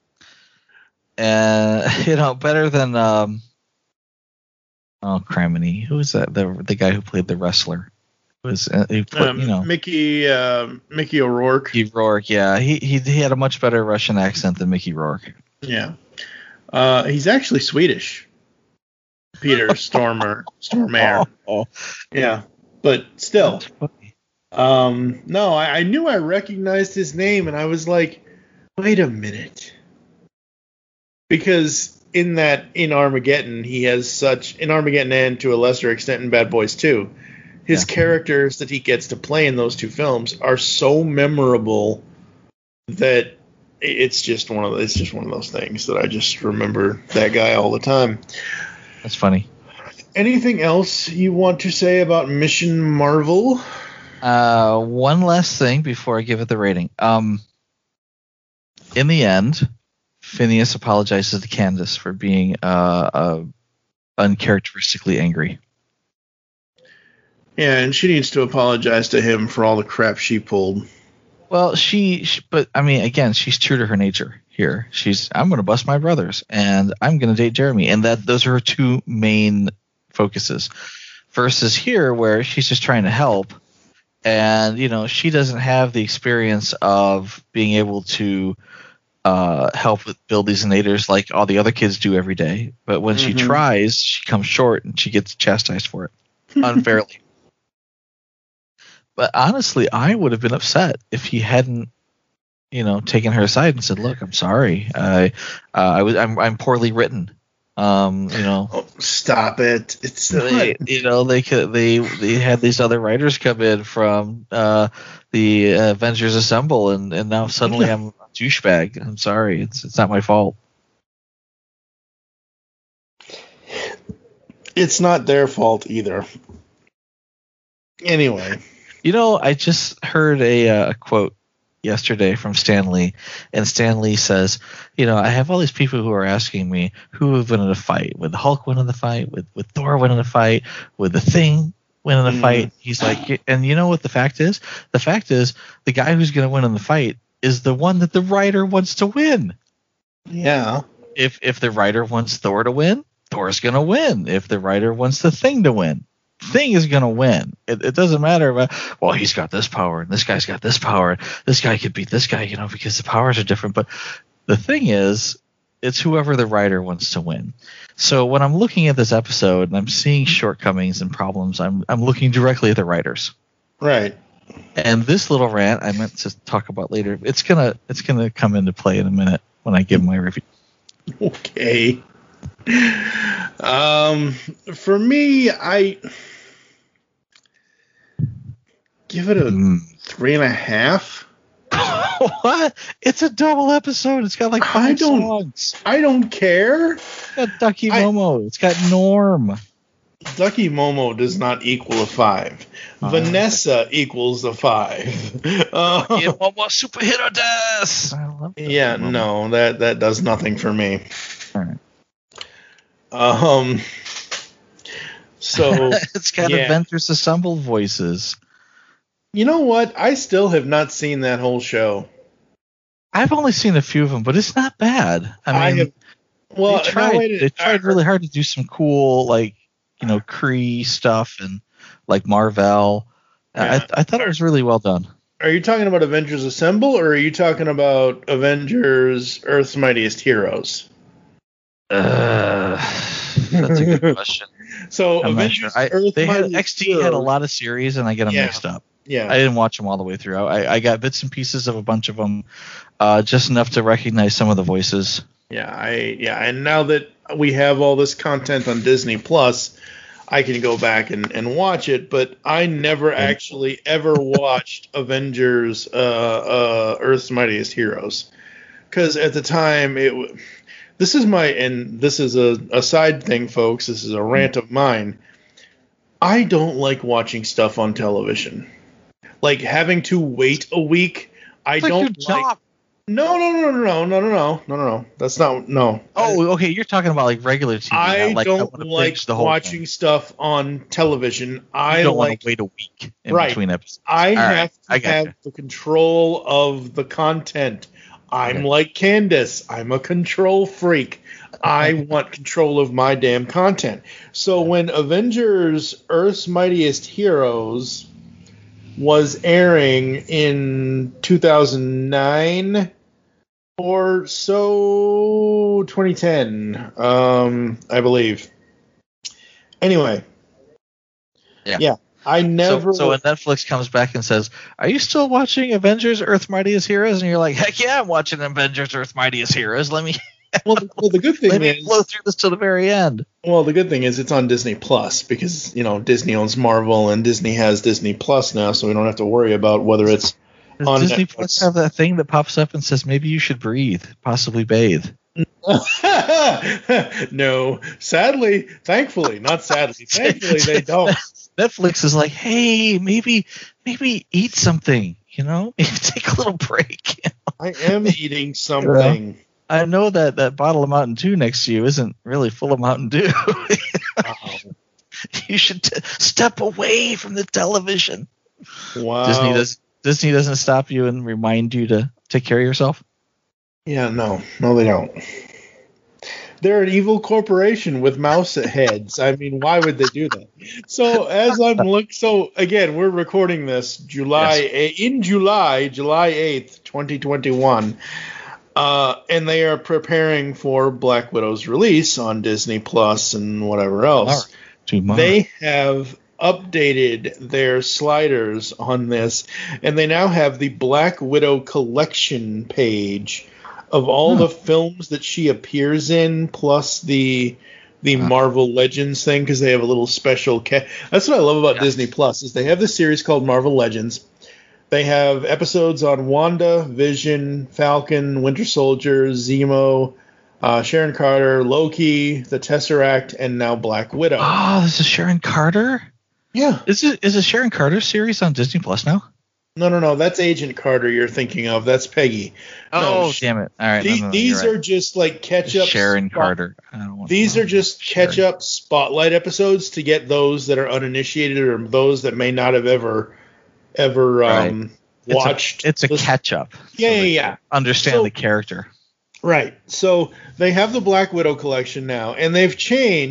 and you know, better than um. Oh, criminy! Who was that? The the guy who played the wrestler. Who was uh, he put, um, you know Mickey uh, Mickey O'Rourke. Mickey Rourke. Yeah, he he he had a much better Russian accent than Mickey Rourke. Yeah. Uh, he's actually Swedish. Peter Stormer, Stormare. Oh, oh. Yeah, but still. Um, no, I, I knew I recognized his name, and I was like, wait a minute. Because in that, in Armageddon, he has such, in Armageddon and to a lesser extent in Bad Boys two, his yeah. characters that he gets to play in those two films are so memorable that it's just one of it's just one of those things that I just remember that guy all the time. That's funny. Anything else you want to say about Mission Marvel? Uh, one last thing before I give it the rating. Um, in the end, Phineas apologizes to Candace for being uh, uh, uncharacteristically angry. Yeah, and she needs to apologize to him for all the crap she pulled. Well, she, she but I mean, again, she's true to her nature here. She's, I'm going to bust my brothers, and I'm going to date Jeremy, and that those are her two main focuses. Versus here, where she's just trying to help, and you know, she doesn't have the experience of being able to uh, help with build these innators like all the other kids do every day. But when mm-hmm. she tries, she comes short, and she gets chastised for it unfairly. But honestly, I would have been upset if he hadn't, you know, taken her aside and said, "Look, I'm sorry. I, uh, I was, I'm, I'm poorly written. Um, you know, oh, stop it. It's they, you know, they could, they, they had these other writers come in from uh, the Avengers Assemble, and, and now suddenly I'm a douchebag. I'm sorry. It's, it's not my fault. It's not their fault either. Anyway." You know, I just heard a, uh, a quote yesterday from Stan Lee, and Stan Lee says, you know, I have all these people who are asking me who would win in a fight. Would the Hulk win in the fight? Would, would Thor win in a fight? Would the Thing win in a mm. fight? He's like, and you know what the fact is? The fact is the guy who's going to win in the fight is the one that the writer wants to win. Yeah. If if the writer wants Thor to win, Thor's going to win. If the writer wants the Thing to win, Thing is going to win. It, it doesn't matter about, well, he's got this power and this guy's got this power. And this guy could beat this guy, you know, because the powers are different. But the thing is, it's whoever the writer wants to win. So when I'm looking at this episode and I'm seeing shortcomings and problems, I'm I'm looking directly at the writers. Right. And this little rant I meant to talk about later. It's gonna it's gonna come into play in a minute when I give my review. Okay. Um, for me, I give it a mm. three and a half. What? It's a double episode. It's got like five I don't, songs. I don't care. It's got Ducky I, Momo. It's got Norm. Ducky Momo does not equal a five. Uh, Vanessa equals a five. Uh, Momo Superhero Death. I love yeah, Momo. no, that that does nothing for me. All right. Um. So it's got yeah. Avengers Assemble voices. You know what? I still have not seen that whole show. I've only seen a few of them, but it's not bad. I mean, I have, well, they tried, no, wait, they tried really hard to do some cool, like, you know, Kree stuff and like Marvel. Yeah. I, I thought it was really well done. Are you talking about Avengers Assemble, or are you talking about Avengers Earth's Mightiest Heroes? Uh, that's a good question. So I'm Avengers sure. I, Earth's they had, Mightiest X T Heroes. had a lot of series, and I get them Yeah. mixed up. Yeah, I didn't watch them all the way through. I, I got bits and pieces of a bunch of them, uh, just enough to recognize some of the voices. Yeah, I yeah, and now that we have all this content on Disney Plus, I can go back and, and watch it. But I never yeah. actually ever watched Avengers uh, uh, Earth's Mightiest Heroes, because at the time it. This is my and this is a, a side thing, folks. This is a rant of mine. I don't like watching stuff on television. Like having to wait a week. I it's like don't your like. Job. No, no, no, no, no, no, no, no, no, no. That's not no. Oh, okay. You're talking about like regular T V. I like, don't I like the whole watching thing. stuff on television. I you don't like want to wait a week in right. between episodes. I All have right. to I have you. the control of the content. I'm okay. like Candace. I'm a control freak. I want control of my damn content. So when Avengers Earth's Mightiest Heroes was airing in two thousand nine or so, twenty ten, um, I believe. Anyway. Yeah. Yeah. I never. So, so when Netflix comes back and says, "Are you still watching Avengers Earth's Mightiest Heroes?" and you're like, "Heck yeah, I'm watching Avengers Earth's Mightiest Heroes. Let me." well, the, well, the good thing Let me is, flow through this to the very end. Well, the good thing is it's on Disney Plus because you know Disney owns Marvel and Disney has Disney Plus now, so we don't have to worry about whether it's Does on Disney Netflix. Plus have that thing that pops up and says maybe you should breathe, possibly bathe. No, sadly, thankfully, not sadly, thankfully they don't. Netflix is like, hey, maybe, maybe eat something, you know, maybe take a little break. You know? I am eating something. I know that that bottle of Mountain Dew next to you isn't really full of Mountain Dew. Oh. You should t- step away from the television. Wow. Disney does. Disney doesn't stop you and remind you to take care of yourself. Yeah, no, no, they don't. They're an evil corporation with mouse heads. I mean, why would they do that? So as I'm look, so again, we're recording this July yes. in July, July eighth, twenty twenty-one, uh, and they are preparing for Black Widow's release on Disney Plus and whatever else. Tomorrow. They have updated their sliders on this, and they now have the Black Widow collection page of all huh. the films that she appears in, plus the the huh. Marvel Legends thing, because they have a little special. Ca- That's what I love about yeah. Disney Plus is they have this series called Marvel Legends. They have episodes on Wanda, Vision, Falcon, Winter Soldier, Zemo, uh, Sharon Carter, Loki, the Tesseract, and now Black Widow. Oh, this is Sharon Carter? Yeah. Is it is a Sharon Carter series on Disney Plus now? No, no, no. That's Agent Carter you're thinking of. That's Peggy. Oh, no, damn it. All right. These, no, no, these right. are just like catch-up. Sharon spot- Carter. I don't want these to are just Sharon. catch-up spotlight episodes to get those that are uninitiated or those that may not have ever, ever um, right. watched. It's a, it's a catch-up. Yeah, so yeah, yeah. Understand so, the character. Right. So they have the Black Widow collection now, and they've changed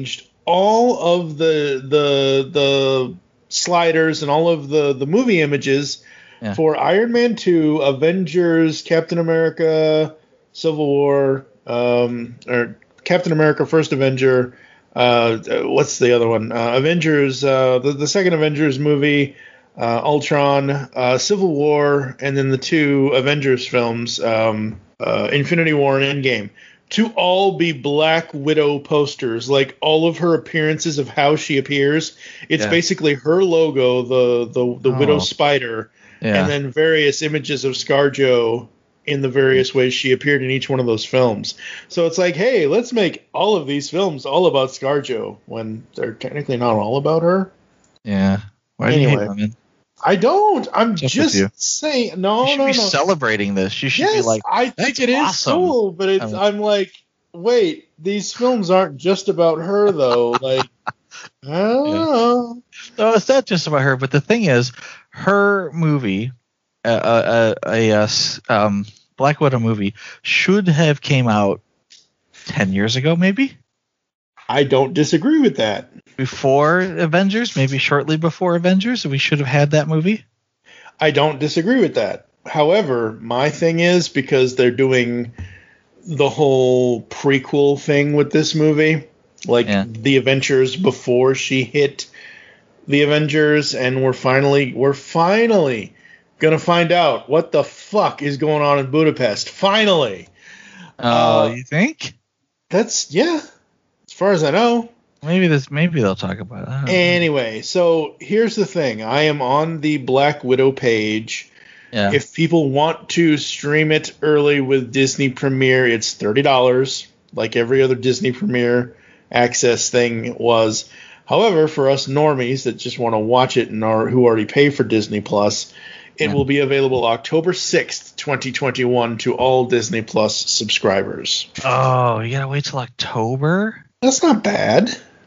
all of the the the sliders and all of the, the movie images yeah. for Iron Man two, Avengers, Captain America, Civil War, um, or Captain America First Avenger. Uh, what's the other one? Uh, Avengers, uh, the, the second Avengers movie, uh, Ultron, uh, Civil War, and then the two Avengers films, um, uh, Infinity War and Endgame, to all be Black Widow posters, like all of her appearances of how she appears. It's yeah. basically her logo, the the, the oh. Widow Spider, yeah. and then various images of ScarJo in the various ways she appeared in each one of those films. So it's like, hey, let's make all of these films all about ScarJo when they're technically not all about her. Yeah. Why anyway, do you hate women? I don't. I'm just, just saying. No, you should no, be no. celebrating this. You should yes, be like, I think it awesome. is cool, but it's. I'm like, wait, these films aren't just about her though. Like, I don't yeah. know. No, it's not just about her. But the thing is, her movie. Uh, a, a, a um, Black Widow movie should have came out ten years ago, maybe. I don't disagree with that. Before Avengers, maybe shortly before Avengers, we should have had that movie. I don't disagree with that. However, my thing is because they're doing the whole prequel thing with this movie, like yeah. the Avengers before she hit the Avengers, and we're finally we're finally. Gonna find out what the fuck is going on in Budapest. Finally. Oh, uh, you think? That's yeah. As far as I know. Maybe this. Maybe they'll talk about it. Anyway, know. So here's the thing. I am on the Black Widow page. Yeah. If people want to stream it early with Disney Premiere, it's thirty dollars, like every other Disney Premiere access thing was. However, for us normies that just want to watch it and are who already pay for Disney Plus. It yeah. will be available October sixth, twenty twenty-one to all Disney Plus subscribers. Oh, you gotta wait till October? That's not bad.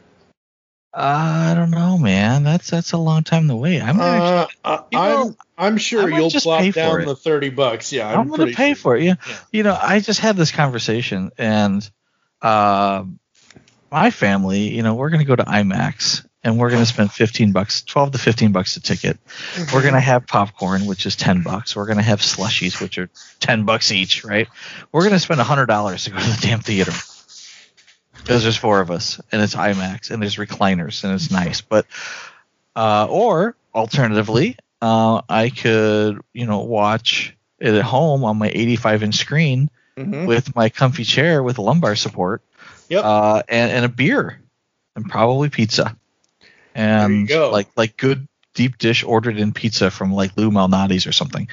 Uh, I don't know, man. That's that's a long time to wait. I'm uh, actually, I'm, know, I'm sure you'll plop down the thirty bucks. Yeah, I'm, I'm gonna pay sure. for it. Yeah. yeah. You know, I just had this conversation, and uh, my family, you know, we're gonna go to IMAX. And we're going to spend fifteen bucks, twelve to fifteen bucks a ticket. Mm-hmm. We're going to have popcorn, which is ten bucks. We're going to have slushies, which are ten bucks each, right? We're going to spend one hundred dollars to go to the damn theater. Because there's four of us, and it's IMAX, and there's recliners, and it's nice. But, uh, or alternatively, uh, I could, you know, watch it at home on my eighty-five inch screen mm-hmm. with my comfy chair with lumbar support, yep. uh, and, and a beer, and probably pizza. And like like good deep dish ordered in pizza from like Lou Malnati's or something.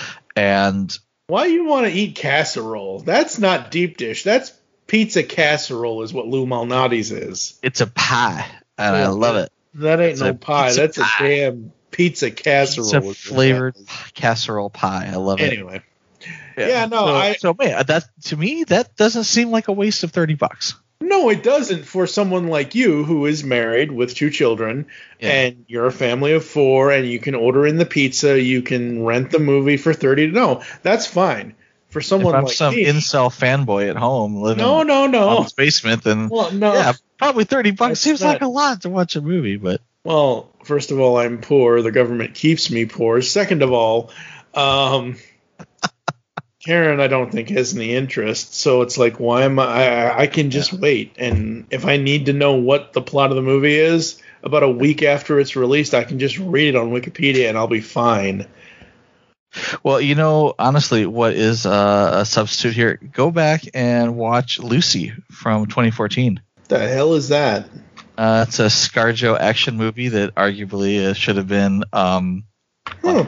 And why you want to eat casserole? That's not deep dish. That's pizza casserole is what Lou Malnati's is. It's a pie, and yeah, I love it. That ain't it's no pie. That's pie. a damn pizza casserole. It's a flavored casserole pie. I love anyway. it. Anyway. Yeah, yeah no, so, I so man, that to me that doesn't seem like a waste of thirty bucks. No, it doesn't for someone like you who is married with two children yeah. and you're a family of four and you can order in the pizza, you can rent the movie for thirty. No, that's fine. For someone if I'm like some me, incel fanboy at home living no, no, no. in his basement, then well, no. yeah, probably thirty bucks that's seems not, like a lot to watch a movie. But well, first of all, I'm poor. The government keeps me poor. Second of all, um, Karen, I don't think has any interest, so it's like, why am I? I, I can just yeah. wait, and if I need to know what the plot of the movie is about a week after it's released, I can just read it on Wikipedia, and I'll be fine. Well, you know, honestly, what is uh, a substitute here? Go back and watch Lucy from twenty fourteen. The hell is that? Uh, it's a ScarJo action movie that arguably uh, should have been. Um, hmm.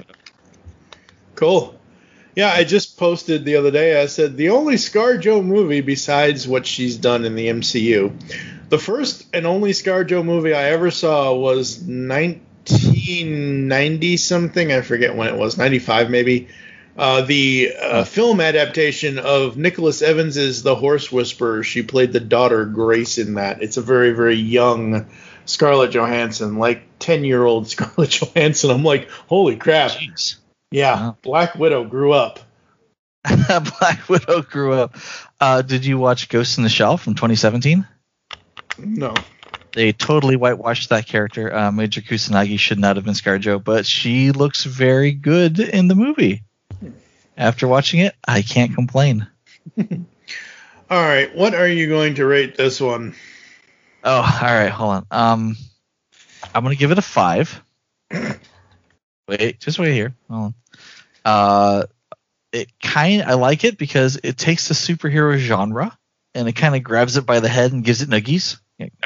Cool. Yeah, I just posted the other day, I said, the only ScarJo movie besides what she's done in the M C U. The first and only ScarJo movie I ever saw was nineteen ninety-something. I forget when it was, ninety-five maybe. Uh, the uh, film adaptation of Nicholas Evans's The Horse Whisperer. She played the daughter, Grace, in that. It's a very, very young Scarlett Johansson, like ten-year-old Scarlett Johansson. I'm like, holy crap. Jeez. Yeah, wow. Black Widow grew up. Black Widow grew up. Uh, did you watch Ghost in the Shell from twenty seventeen? No. They totally whitewashed that character. Uh, Major Kusanagi should not have been ScarJo, but she looks very good in the movie. After watching it, I can't complain. All right, what are you going to rate this one? Oh, all right, hold on. Um, I'm going to give it a five. Wait, just wait here. Hold on. Uh, it kind I like it because it takes the superhero genre and it kind of grabs it by the head and gives it nuggies.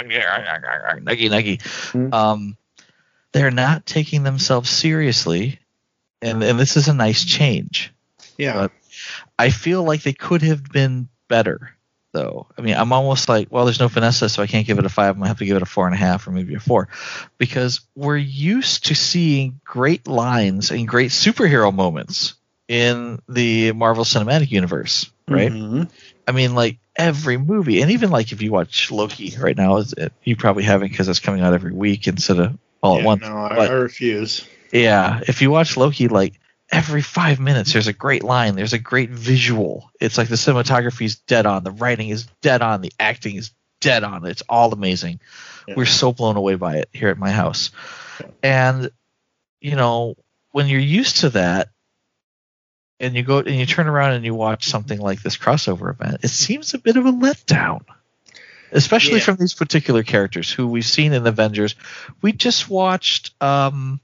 Nuggy, nuggy. Mm-hmm. Um, they're not taking themselves seriously, and and this is a nice change. Yeah, but I feel like they could have been better, though. I mean, I'm almost like, well, there's no Vanessa, so I can't give it a five. I'm gonna have to give it a four and a half, or maybe a four, because we're used to seeing great lines and great superhero moments in the Marvel Cinematic Universe, right? Mm-hmm. I mean, like every movie, and even like if you watch Loki right now, it, you probably haven't because it's coming out every week instead of all yeah, at once. No, I, but, I refuse. Yeah, if you watch Loki, like every five minutes, there's a great line, there's a great visual. It's like the cinematography is dead on, the writing is dead on, the acting is dead on. It's all amazing. Yeah. We're so blown away by it here at my house, and you know when you're used to that. And you go and you turn around and you watch something like this crossover event, it seems a bit of a letdown, especially yeah. from these particular characters who we've seen in Avengers. We just watched, um,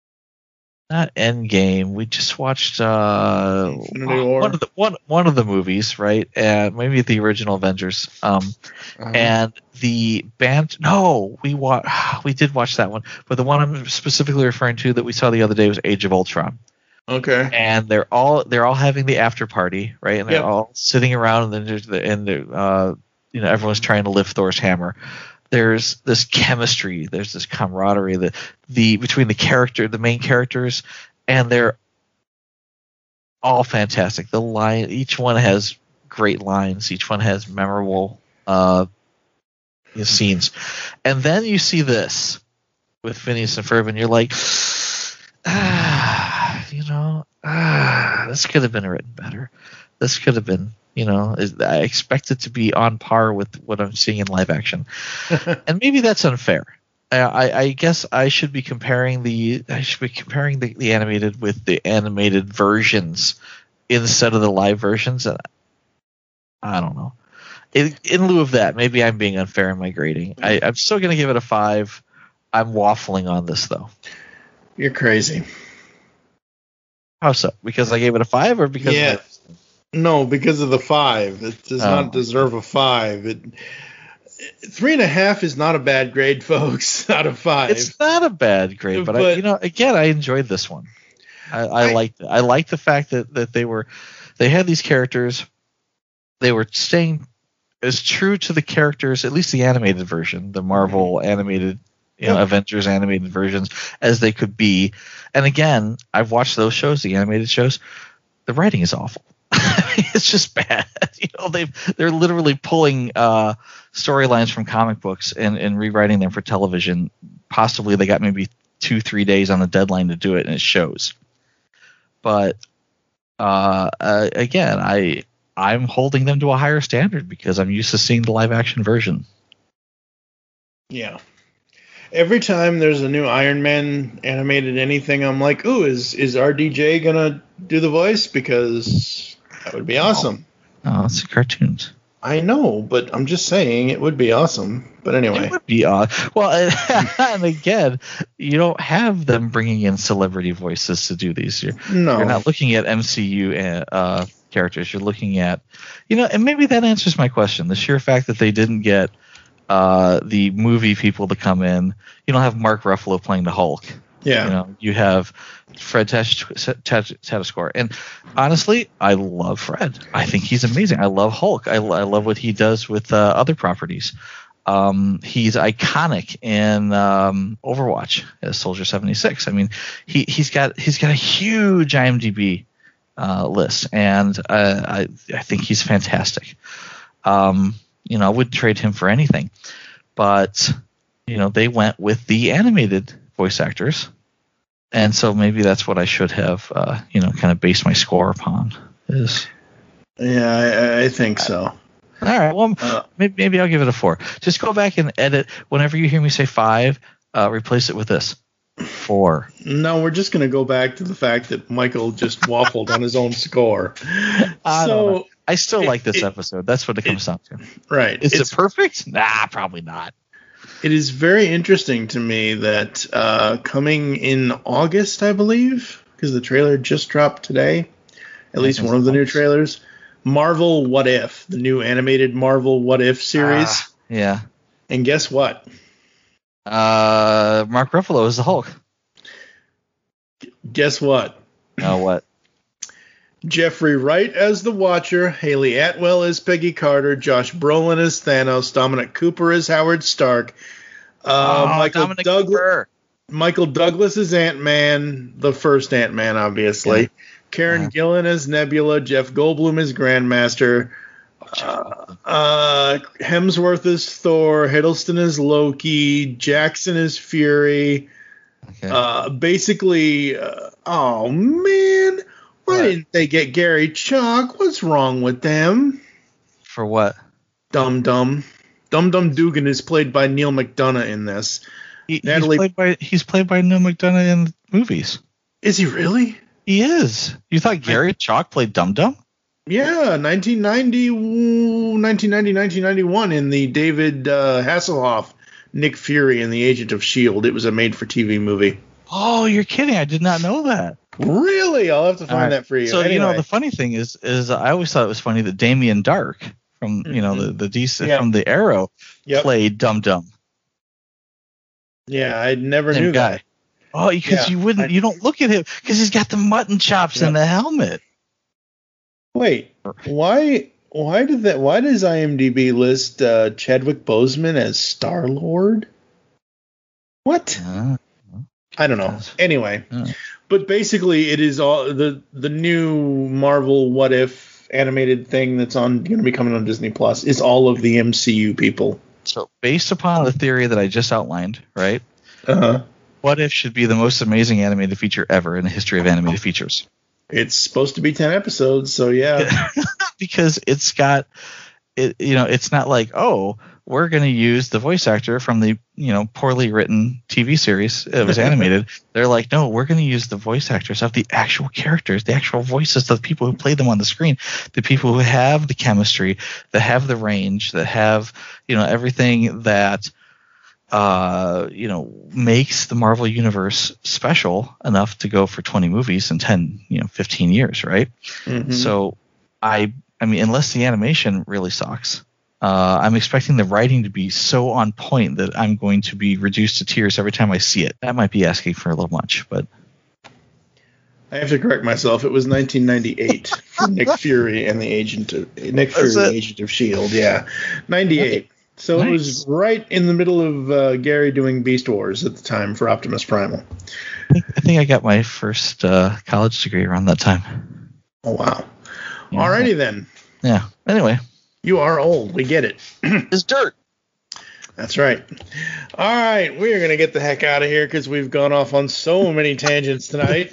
not Endgame. We just watched uh, one of the one one of the movies, right? And maybe the original Avengers. Um, uh-huh. And the band. No, we wa- we did watch that one, but the one I'm specifically referring to that we saw the other day was Age of Ultron. Okay. And they're all they're all having the after party, right? And they're yep. all sitting around, and then there's the and the uh, you know everyone's trying to lift Thor's hammer. There's this chemistry, there's this camaraderie, the the between the character, the main characters, and they're all fantastic. The line, each one has great lines, each one has memorable uh, you know, scenes, and then you see this with Phineas and Ferb, and you're like, ah, you know, ah, this could have been written better. This could have been, you know, I expect it to be on par with what I'm seeing in live action, and maybe that's unfair. I, I guess I should be comparing the I should be comparing the, the animated with the animated versions instead of the live versions. And I don't know. In, in lieu of that, maybe I'm being unfair in my grading. I, I'm still going to give it a five. I'm waffling on this though. You're crazy. How so? Because I gave it a five, or because yeah. of the... No, because of the five. It does oh. not deserve a five. It, three and a half is not a bad grade, folks. Out of five. It's not a bad grade, but, but I, you know, again, I enjoyed this one. I, I, I liked it. I liked the fact that, that they were, they had these characters. They were staying as true to the characters, at least the animated version, the Marvel mm-hmm. animated. You know, yep. Avengers animated versions as they could be. And again, I've watched those shows, the animated shows. The writing is awful. It's just bad. You know, they they're literally pulling uh, storylines from comic books and, and rewriting them for television. Possibly they got maybe two, three days on the deadline to do it, and it shows. But uh, uh, again, I I'm holding them to a higher standard because I'm used to seeing the live action version. Yeah. Every time there's a new Iron Man animated anything, I'm like, ooh, is, is R D J going to do the voice? Because that would be awesome. Oh, it's cartoons. I know, but I'm just saying it would be awesome. But anyway. It would be awesome. Well, and again, you don't have them bringing in celebrity voices to do these. You're, no. You're not looking at M C U uh, characters. You're looking at, you know, and maybe that answers my question. The sheer fact that they didn't get Uh, the movie people to come in. You don't have Mark Ruffalo playing the Hulk. Yeah. You know, you have Fred Tatasciore. And honestly, I love Fred. I think he's amazing. I love Hulk. I, I love what he does with uh, other properties. Um, he's iconic in um, Overwatch as Soldier seventy-six. I mean, he he's got he's got a huge I M D B uh, list, and uh, I I think he's fantastic. Um, You know, I wouldn't trade him for anything. But, you know, they went with the animated voice actors. And so maybe that's what I should have, uh, you know, kind of based my score upon. Is Yeah, I, I think so. All right. Well, uh, maybe, maybe I'll give it a four. Just go back and edit. Whenever you hear me say five, uh, replace it with this. Four. No, we're just going to go back to the fact that Michael just waffled on his own score. I so I still it, like this it, episode. That's what it comes it, down to. Right. Is it perfect? Nah, probably not. It is very interesting to me that uh, coming in August, I believe, because the trailer just dropped today, at least one of the new trailers, Marvel What If, the new animated Marvel What If series. Uh, yeah. And guess what? Uh, Mark Ruffalo is the Hulk. Guess what? Oh, what? Jeffrey Wright as the Watcher, Haley Atwell as Peggy Carter, Josh Brolin as Thanos, Dominic Cooper as Howard Stark, uh, oh, Michael Dominic Douglas, Cooper. Michael Douglas as Ant-Man, the first Ant-Man, obviously. Yeah. Karen uh-huh. Gillan as Nebula, Jeff Goldblum as Grandmaster, uh, uh, Hemsworth as Thor, Hiddleston as Loki, Jackson as Fury. Okay. Uh, basically, uh, oh man, why what? didn't they get Gary Chalk? What's wrong with them? For what? Dum Dum. Dum Dum Dugan is played by Neil McDonough in this. He, Natalie, he's played by he's played by Neil McDonough in movies. Is he really? He is. You thought Gary I, Chalk played Dum Dum? Yeah, nineteen ninety, nineteen ninety, nineteen ninety-one in the David uh, Hasselhoff, Nick Fury and the Agent of S H I E L D. It was a made-for-T V movie. Oh, you're kidding. I did not know that. Really? I'll have to find right. that for you. So, anyway. you know, the funny thing is, is I always thought it was funny that Damien Dark from, mm-hmm. you know, the, the D C, yep. from the Arrow yep. played Dum Dum. Yeah, I never Same knew guy. that. Oh, because yeah, you wouldn't, I, you don't look at him because he's got the mutton chops yep. and the helmet. Wait, why? Why did that? Why does IMDb list uh, Chadwick Boseman as Star Lord? What? Uh, I don't know. Anyway, uh. but basically, it is all the the new Marvel What If animated thing that's on going to be coming on Disney Plus is all of the M C U people. So, based upon the theory that I just outlined, right? Uh huh. What If should be the most amazing animated feature ever in the history of animated features. It's supposed to be ten episodes, so yeah. Because it's got, it, you know, it's not like, oh, we're going to use the voice actor from the, you know, poorly written T V series. It was animated. They're like, no, we're going to use the voice actors of the actual characters, the actual voices of the people who play them on the screen, the people who have the chemistry, that have the range, that have, you know, everything that, uh, you know, makes the Marvel Universe special enough to go for twenty movies in ten, you know, fifteen years, right? Mm-hmm. So I, I mean, unless the animation really sucks, uh, I'm expecting the writing to be so on point that I'm going to be reduced to tears every time I see it. That might be asking for a little much, but I have to correct myself. It was nineteen ninety-eight for Nick Fury and the Agent of Nick Fury, the Agent of S H I E L D. Yeah, ninety-eight. Okay. So nice. It was right in the middle of uh, Gary doing Beast Wars at the time for Optimus Primal. I think I, think I got my first uh, college degree around that time. Oh, wow. Yeah. Alrighty then. Yeah. Anyway. You are old. We get it. It's dirt. That's right. All right. We are going to get the heck out of here because we've gone off on so many tangents tonight.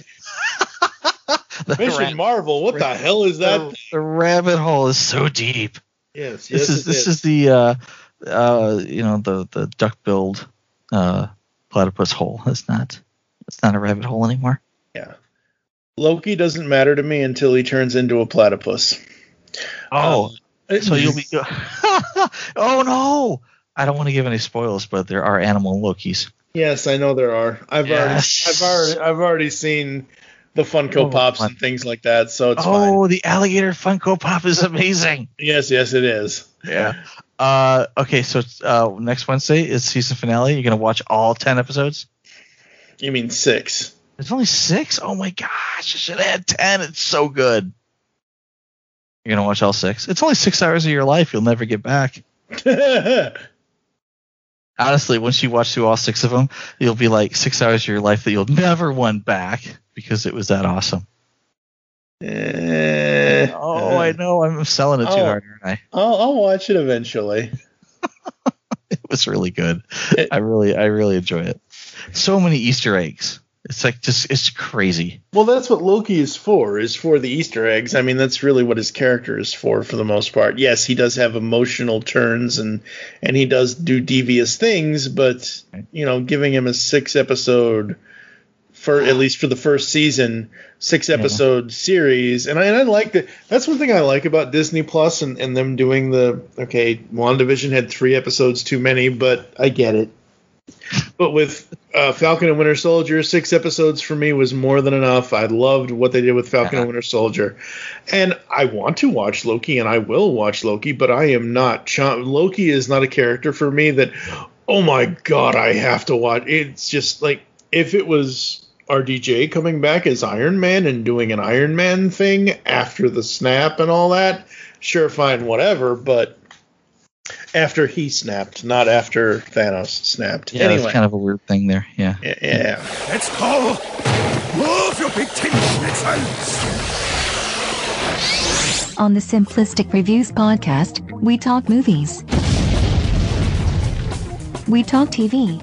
Mission rat- Marvel. What the hell is that? The, the rabbit hole is so deep. Yes. This yes, is this is. is the uh, uh, you know the the duck-billed uh, platypus hole. It's not it's not a rabbit hole anymore. Yeah. Loki doesn't matter to me until he turns into a platypus. Oh, um, so you'll be. Oh no! I don't want to give any spoilers, but there are animal Lokis. Yes, I know there are. I've yes. already I've already I've already seen the Funko oh, Pops and things like that, so it's oh, fine. Oh, the alligator Funko Pop is amazing. Yes, yes, it is. Yeah. Uh, okay, so uh, next Wednesday is season finale. You're gonna watch all ten episodes? You mean six? It's only six? Oh my gosh! I should have had ten. It's so good. You're gonna watch all six? It's only six hours of your life you'll never get back. Honestly, once you watch through all six of them, you'll be like six hours of your life that you'll never want back because it was that awesome. Uh, oh, I know. I'm selling it too I'll, hard, aren't I? I'll, I'll watch it eventually. It was really good. It, I really, I really enjoy it. So many Easter eggs. It's like just it's crazy. Well, that's what Loki is for, is for the Easter eggs. I mean, that's really what his character is for, for the most part. Yes, he does have emotional turns and and he does do devious things, but you know, giving him a six episode for at least for the first season, six episode yeah. series, and I, and I like that. That's one thing I like about Disney Plus and, and them doing the okay. WandaVision had three episodes too many, but I get it. But with uh, Falcon and Winter Soldier, six episodes for me was more than enough. I loved what they did with Falcon uh-huh. and Winter Soldier. And I want to watch Loki, and I will watch Loki, but I am not. Ch- Loki is not a character for me that, oh my God, I have to watch. It's just like, if it was R D J coming back as Iron Man and doing an Iron Man thing after the snap and all that, sure, fine, whatever, but after he snapped, not after Thanos snapped. Yeah, anyway. That's kind of a weird thing there. Yeah. Yeah. yeah. Let's go. Move your big tin schnitzels. On the Simplistic Reviews podcast, we talk movies. We talk T V.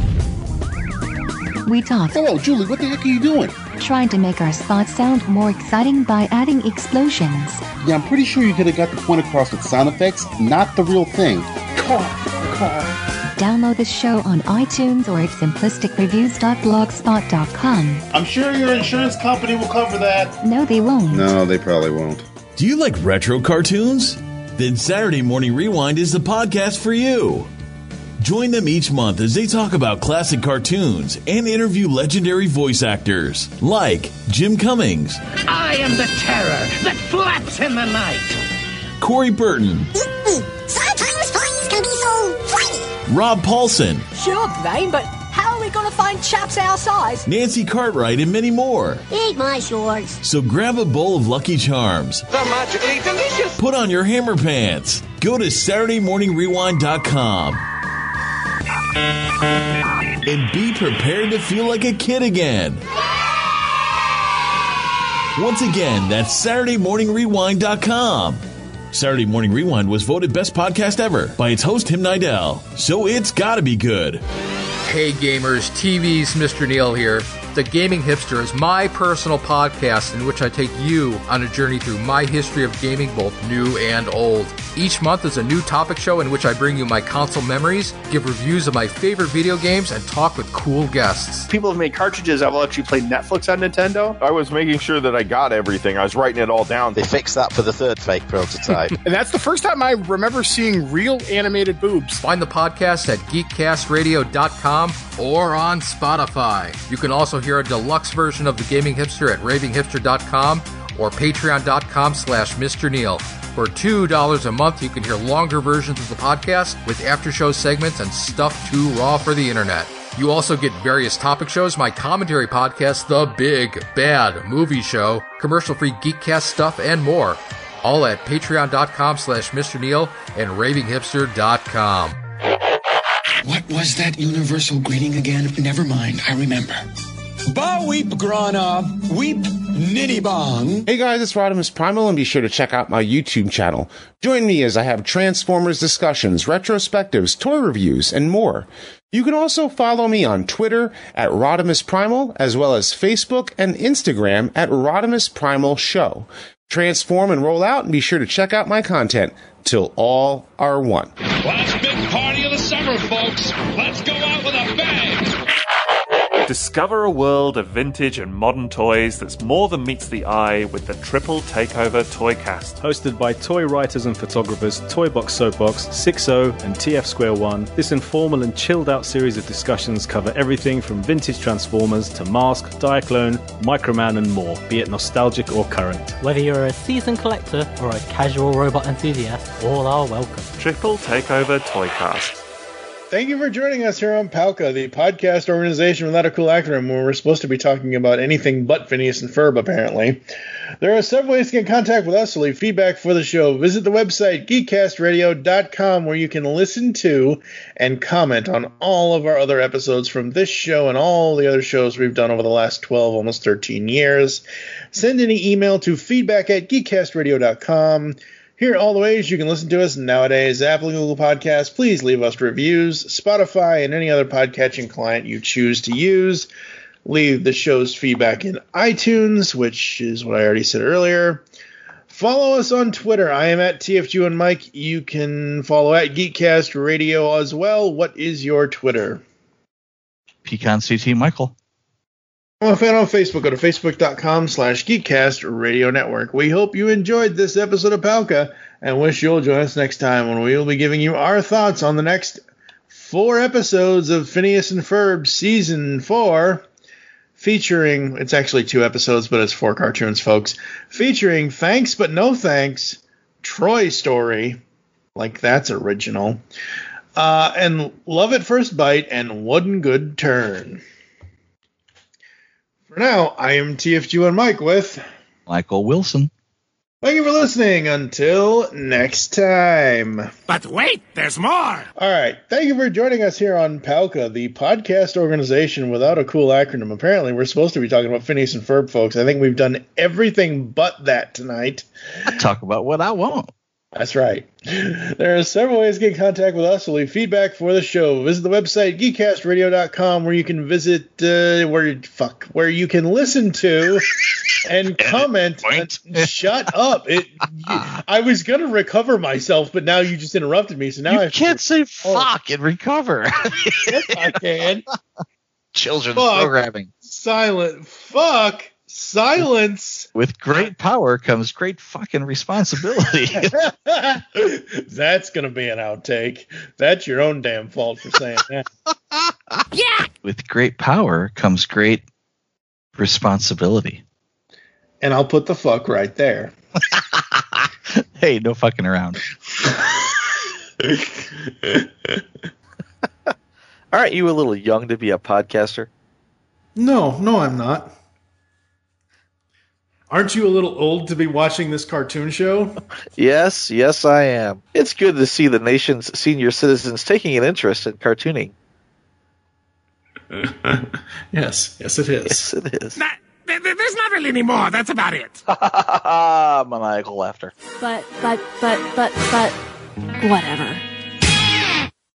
We talk. Hello, Julie. What the heck are you doing? Trying to make our spots sound more exciting by adding explosions. Yeah, I'm pretty sure you could have got the point across with sound effects, not the real thing. Car, car. Download the show on iTunes or at simplistic reviews dot blogspot dot com. I'm sure your insurance company will cover that. No, they won't. No, they probably won't. Do you like retro cartoons? Then Saturday Morning Rewind is the podcast for you. Join them each month as they talk about classic cartoons and interview legendary voice actors like Jim Cummings. I am the terror that flaps in the night. Corey Burton. Sometimes toys can be so funny. Rob Paulson. Sure, Blaine, but how are we going to find chaps our size? Nancy Cartwright and many more. Eat my shorts. So grab a bowl of Lucky Charms. They're magically delicious. Put on your hammer pants. Go to Saturday Morning Rewind dot com. And be prepared to feel like a kid again. Once again, that's Saturday Morning Rewind dot com. Saturday Morning Rewind was voted Best Podcast Ever by its host, Tim Nidell. So it's gotta be good. Hey gamers, T V's Mister Neil here. The Gaming Hipster is my personal podcast in which I take you on a journey through my history of gaming, both new and old. Each month is a new topic show in which I bring you my console memories, give reviews of my favorite video games, and talk with cool guests. People have made cartridges that will let you play Netflix on Nintendo. I was making sure that I got everything. I was writing it all down. They fixed that for the third fake prototype. And that's the first time I remember seeing real animated boobs. Find the podcast at geek cast radio dot com or on Spotify. You can also hear a deluxe version of The Gaming Hipster at raving hipster dot com or patreon dot com slash Mister Neil. For two dollars a month, you can hear longer versions of the podcast with after-show segments and stuff too raw for the internet. You also get various topic shows, my commentary podcast, The Big Bad Movie Show, commercial-free Geekcast stuff, and more. All at patreon dot com slash Mister Neil and raving hipster dot com. What was that universal greeting again? Never mind, I remember. Ba weep grana, weep nitty bong. Hey guys, it's Rodimus Primal, and be sure to check out my YouTube channel. Join me as I have Transformers discussions, retrospectives, toy reviews, and more. You can also follow me on Twitter at Rodimus Primal, as well as Facebook and Instagram at Rodimus Primal Show. Transform and roll out, and be sure to check out my content till all are one. Last big party of the summer, folks. Let's go out with a bang. Discover a world of vintage and modern toys that's more than meets the eye with the Triple Takeover Toycast. Hosted by toy writers and photographers Toybox Soapbox, six oh, and T F Square one, this informal and chilled out series of discussions cover everything from vintage Transformers to Mask, Diaclone, Microman and more, be it nostalgic or current. Whether you're a seasoned collector or a casual robot enthusiast, all are welcome. Triple Takeover Toycast. Thank you for joining us here on Palka, the podcast organization without a cool acronym where we're supposed to be talking about anything but Phineas and Ferb, apparently. There are several ways to get in contact with us to leave feedback for the show. Visit the website, geek cast radio dot com, where you can listen to and comment on all of our other episodes from this show and all the other shows we've done over the last twelve, almost thirteen years. Send any email to feedback at geek cast radio dot com. Here are all the ways you can listen to us nowadays. Apple and Google Podcasts, please leave us reviews. Spotify and any other podcatching client you choose to use. leave the show's feedback in iTunes, which is what I already said earlier. Follow us on Twitter. I am at T F G and Mike. You can follow at Geekcast Radio as well. What is your Twitter? Pecan C T Michael. I'm a fan on Facebook. Go to facebook.com slash Geekcast Radio Network. We hope you enjoyed this episode of Palka and wish you'll join us next time when we will be giving you our thoughts on the next four episodes of Phineas and Ferb Season four, featuring, it's actually two episodes, but it's four cartoons, folks, featuring Thanks But No Thanks, Troy Story, like that's original, uh, and Love at First Bite and One Good Turn. For now, I am T F G one Mike with Michael Wilson. Thank you for listening. Until next time. But wait, there's more. All right. Thank you for joining us here on Palka, the podcast organization without a cool acronym. Apparently, we're supposed to be talking about Phineas and Ferb, folks. I think we've done everything but that tonight. I talk about what I want. That's right. There are several ways to get in contact with us to leave feedback for the show. Visit the website geekcast radio dot com where you can visit uh, where fuck where you can listen to and comment. And shut up! It. I was gonna recover myself, but now you just interrupted me. So now you I can't say fuck oh. and recover. Yes, I can. Children's fuck, programming. Silent. Fuck. Silence. With great power comes great fucking responsibility. That's going to be an outtake. That's your own damn fault for saying that. Yeah. With great power comes great responsibility. And I'll put the fuck right there. Hey, no fucking around. Aren't you a little young to be a podcaster? No, no, I'm not. Aren't you a little old to be watching this cartoon show? Yes, yes, I am. It's good to see the nation's senior citizens taking an interest in cartooning. Yes, yes, it is. Yes, it is. That, th- th- there's not really any more. That's about it. Maniacal laughter. But, but, but, but, but, whatever.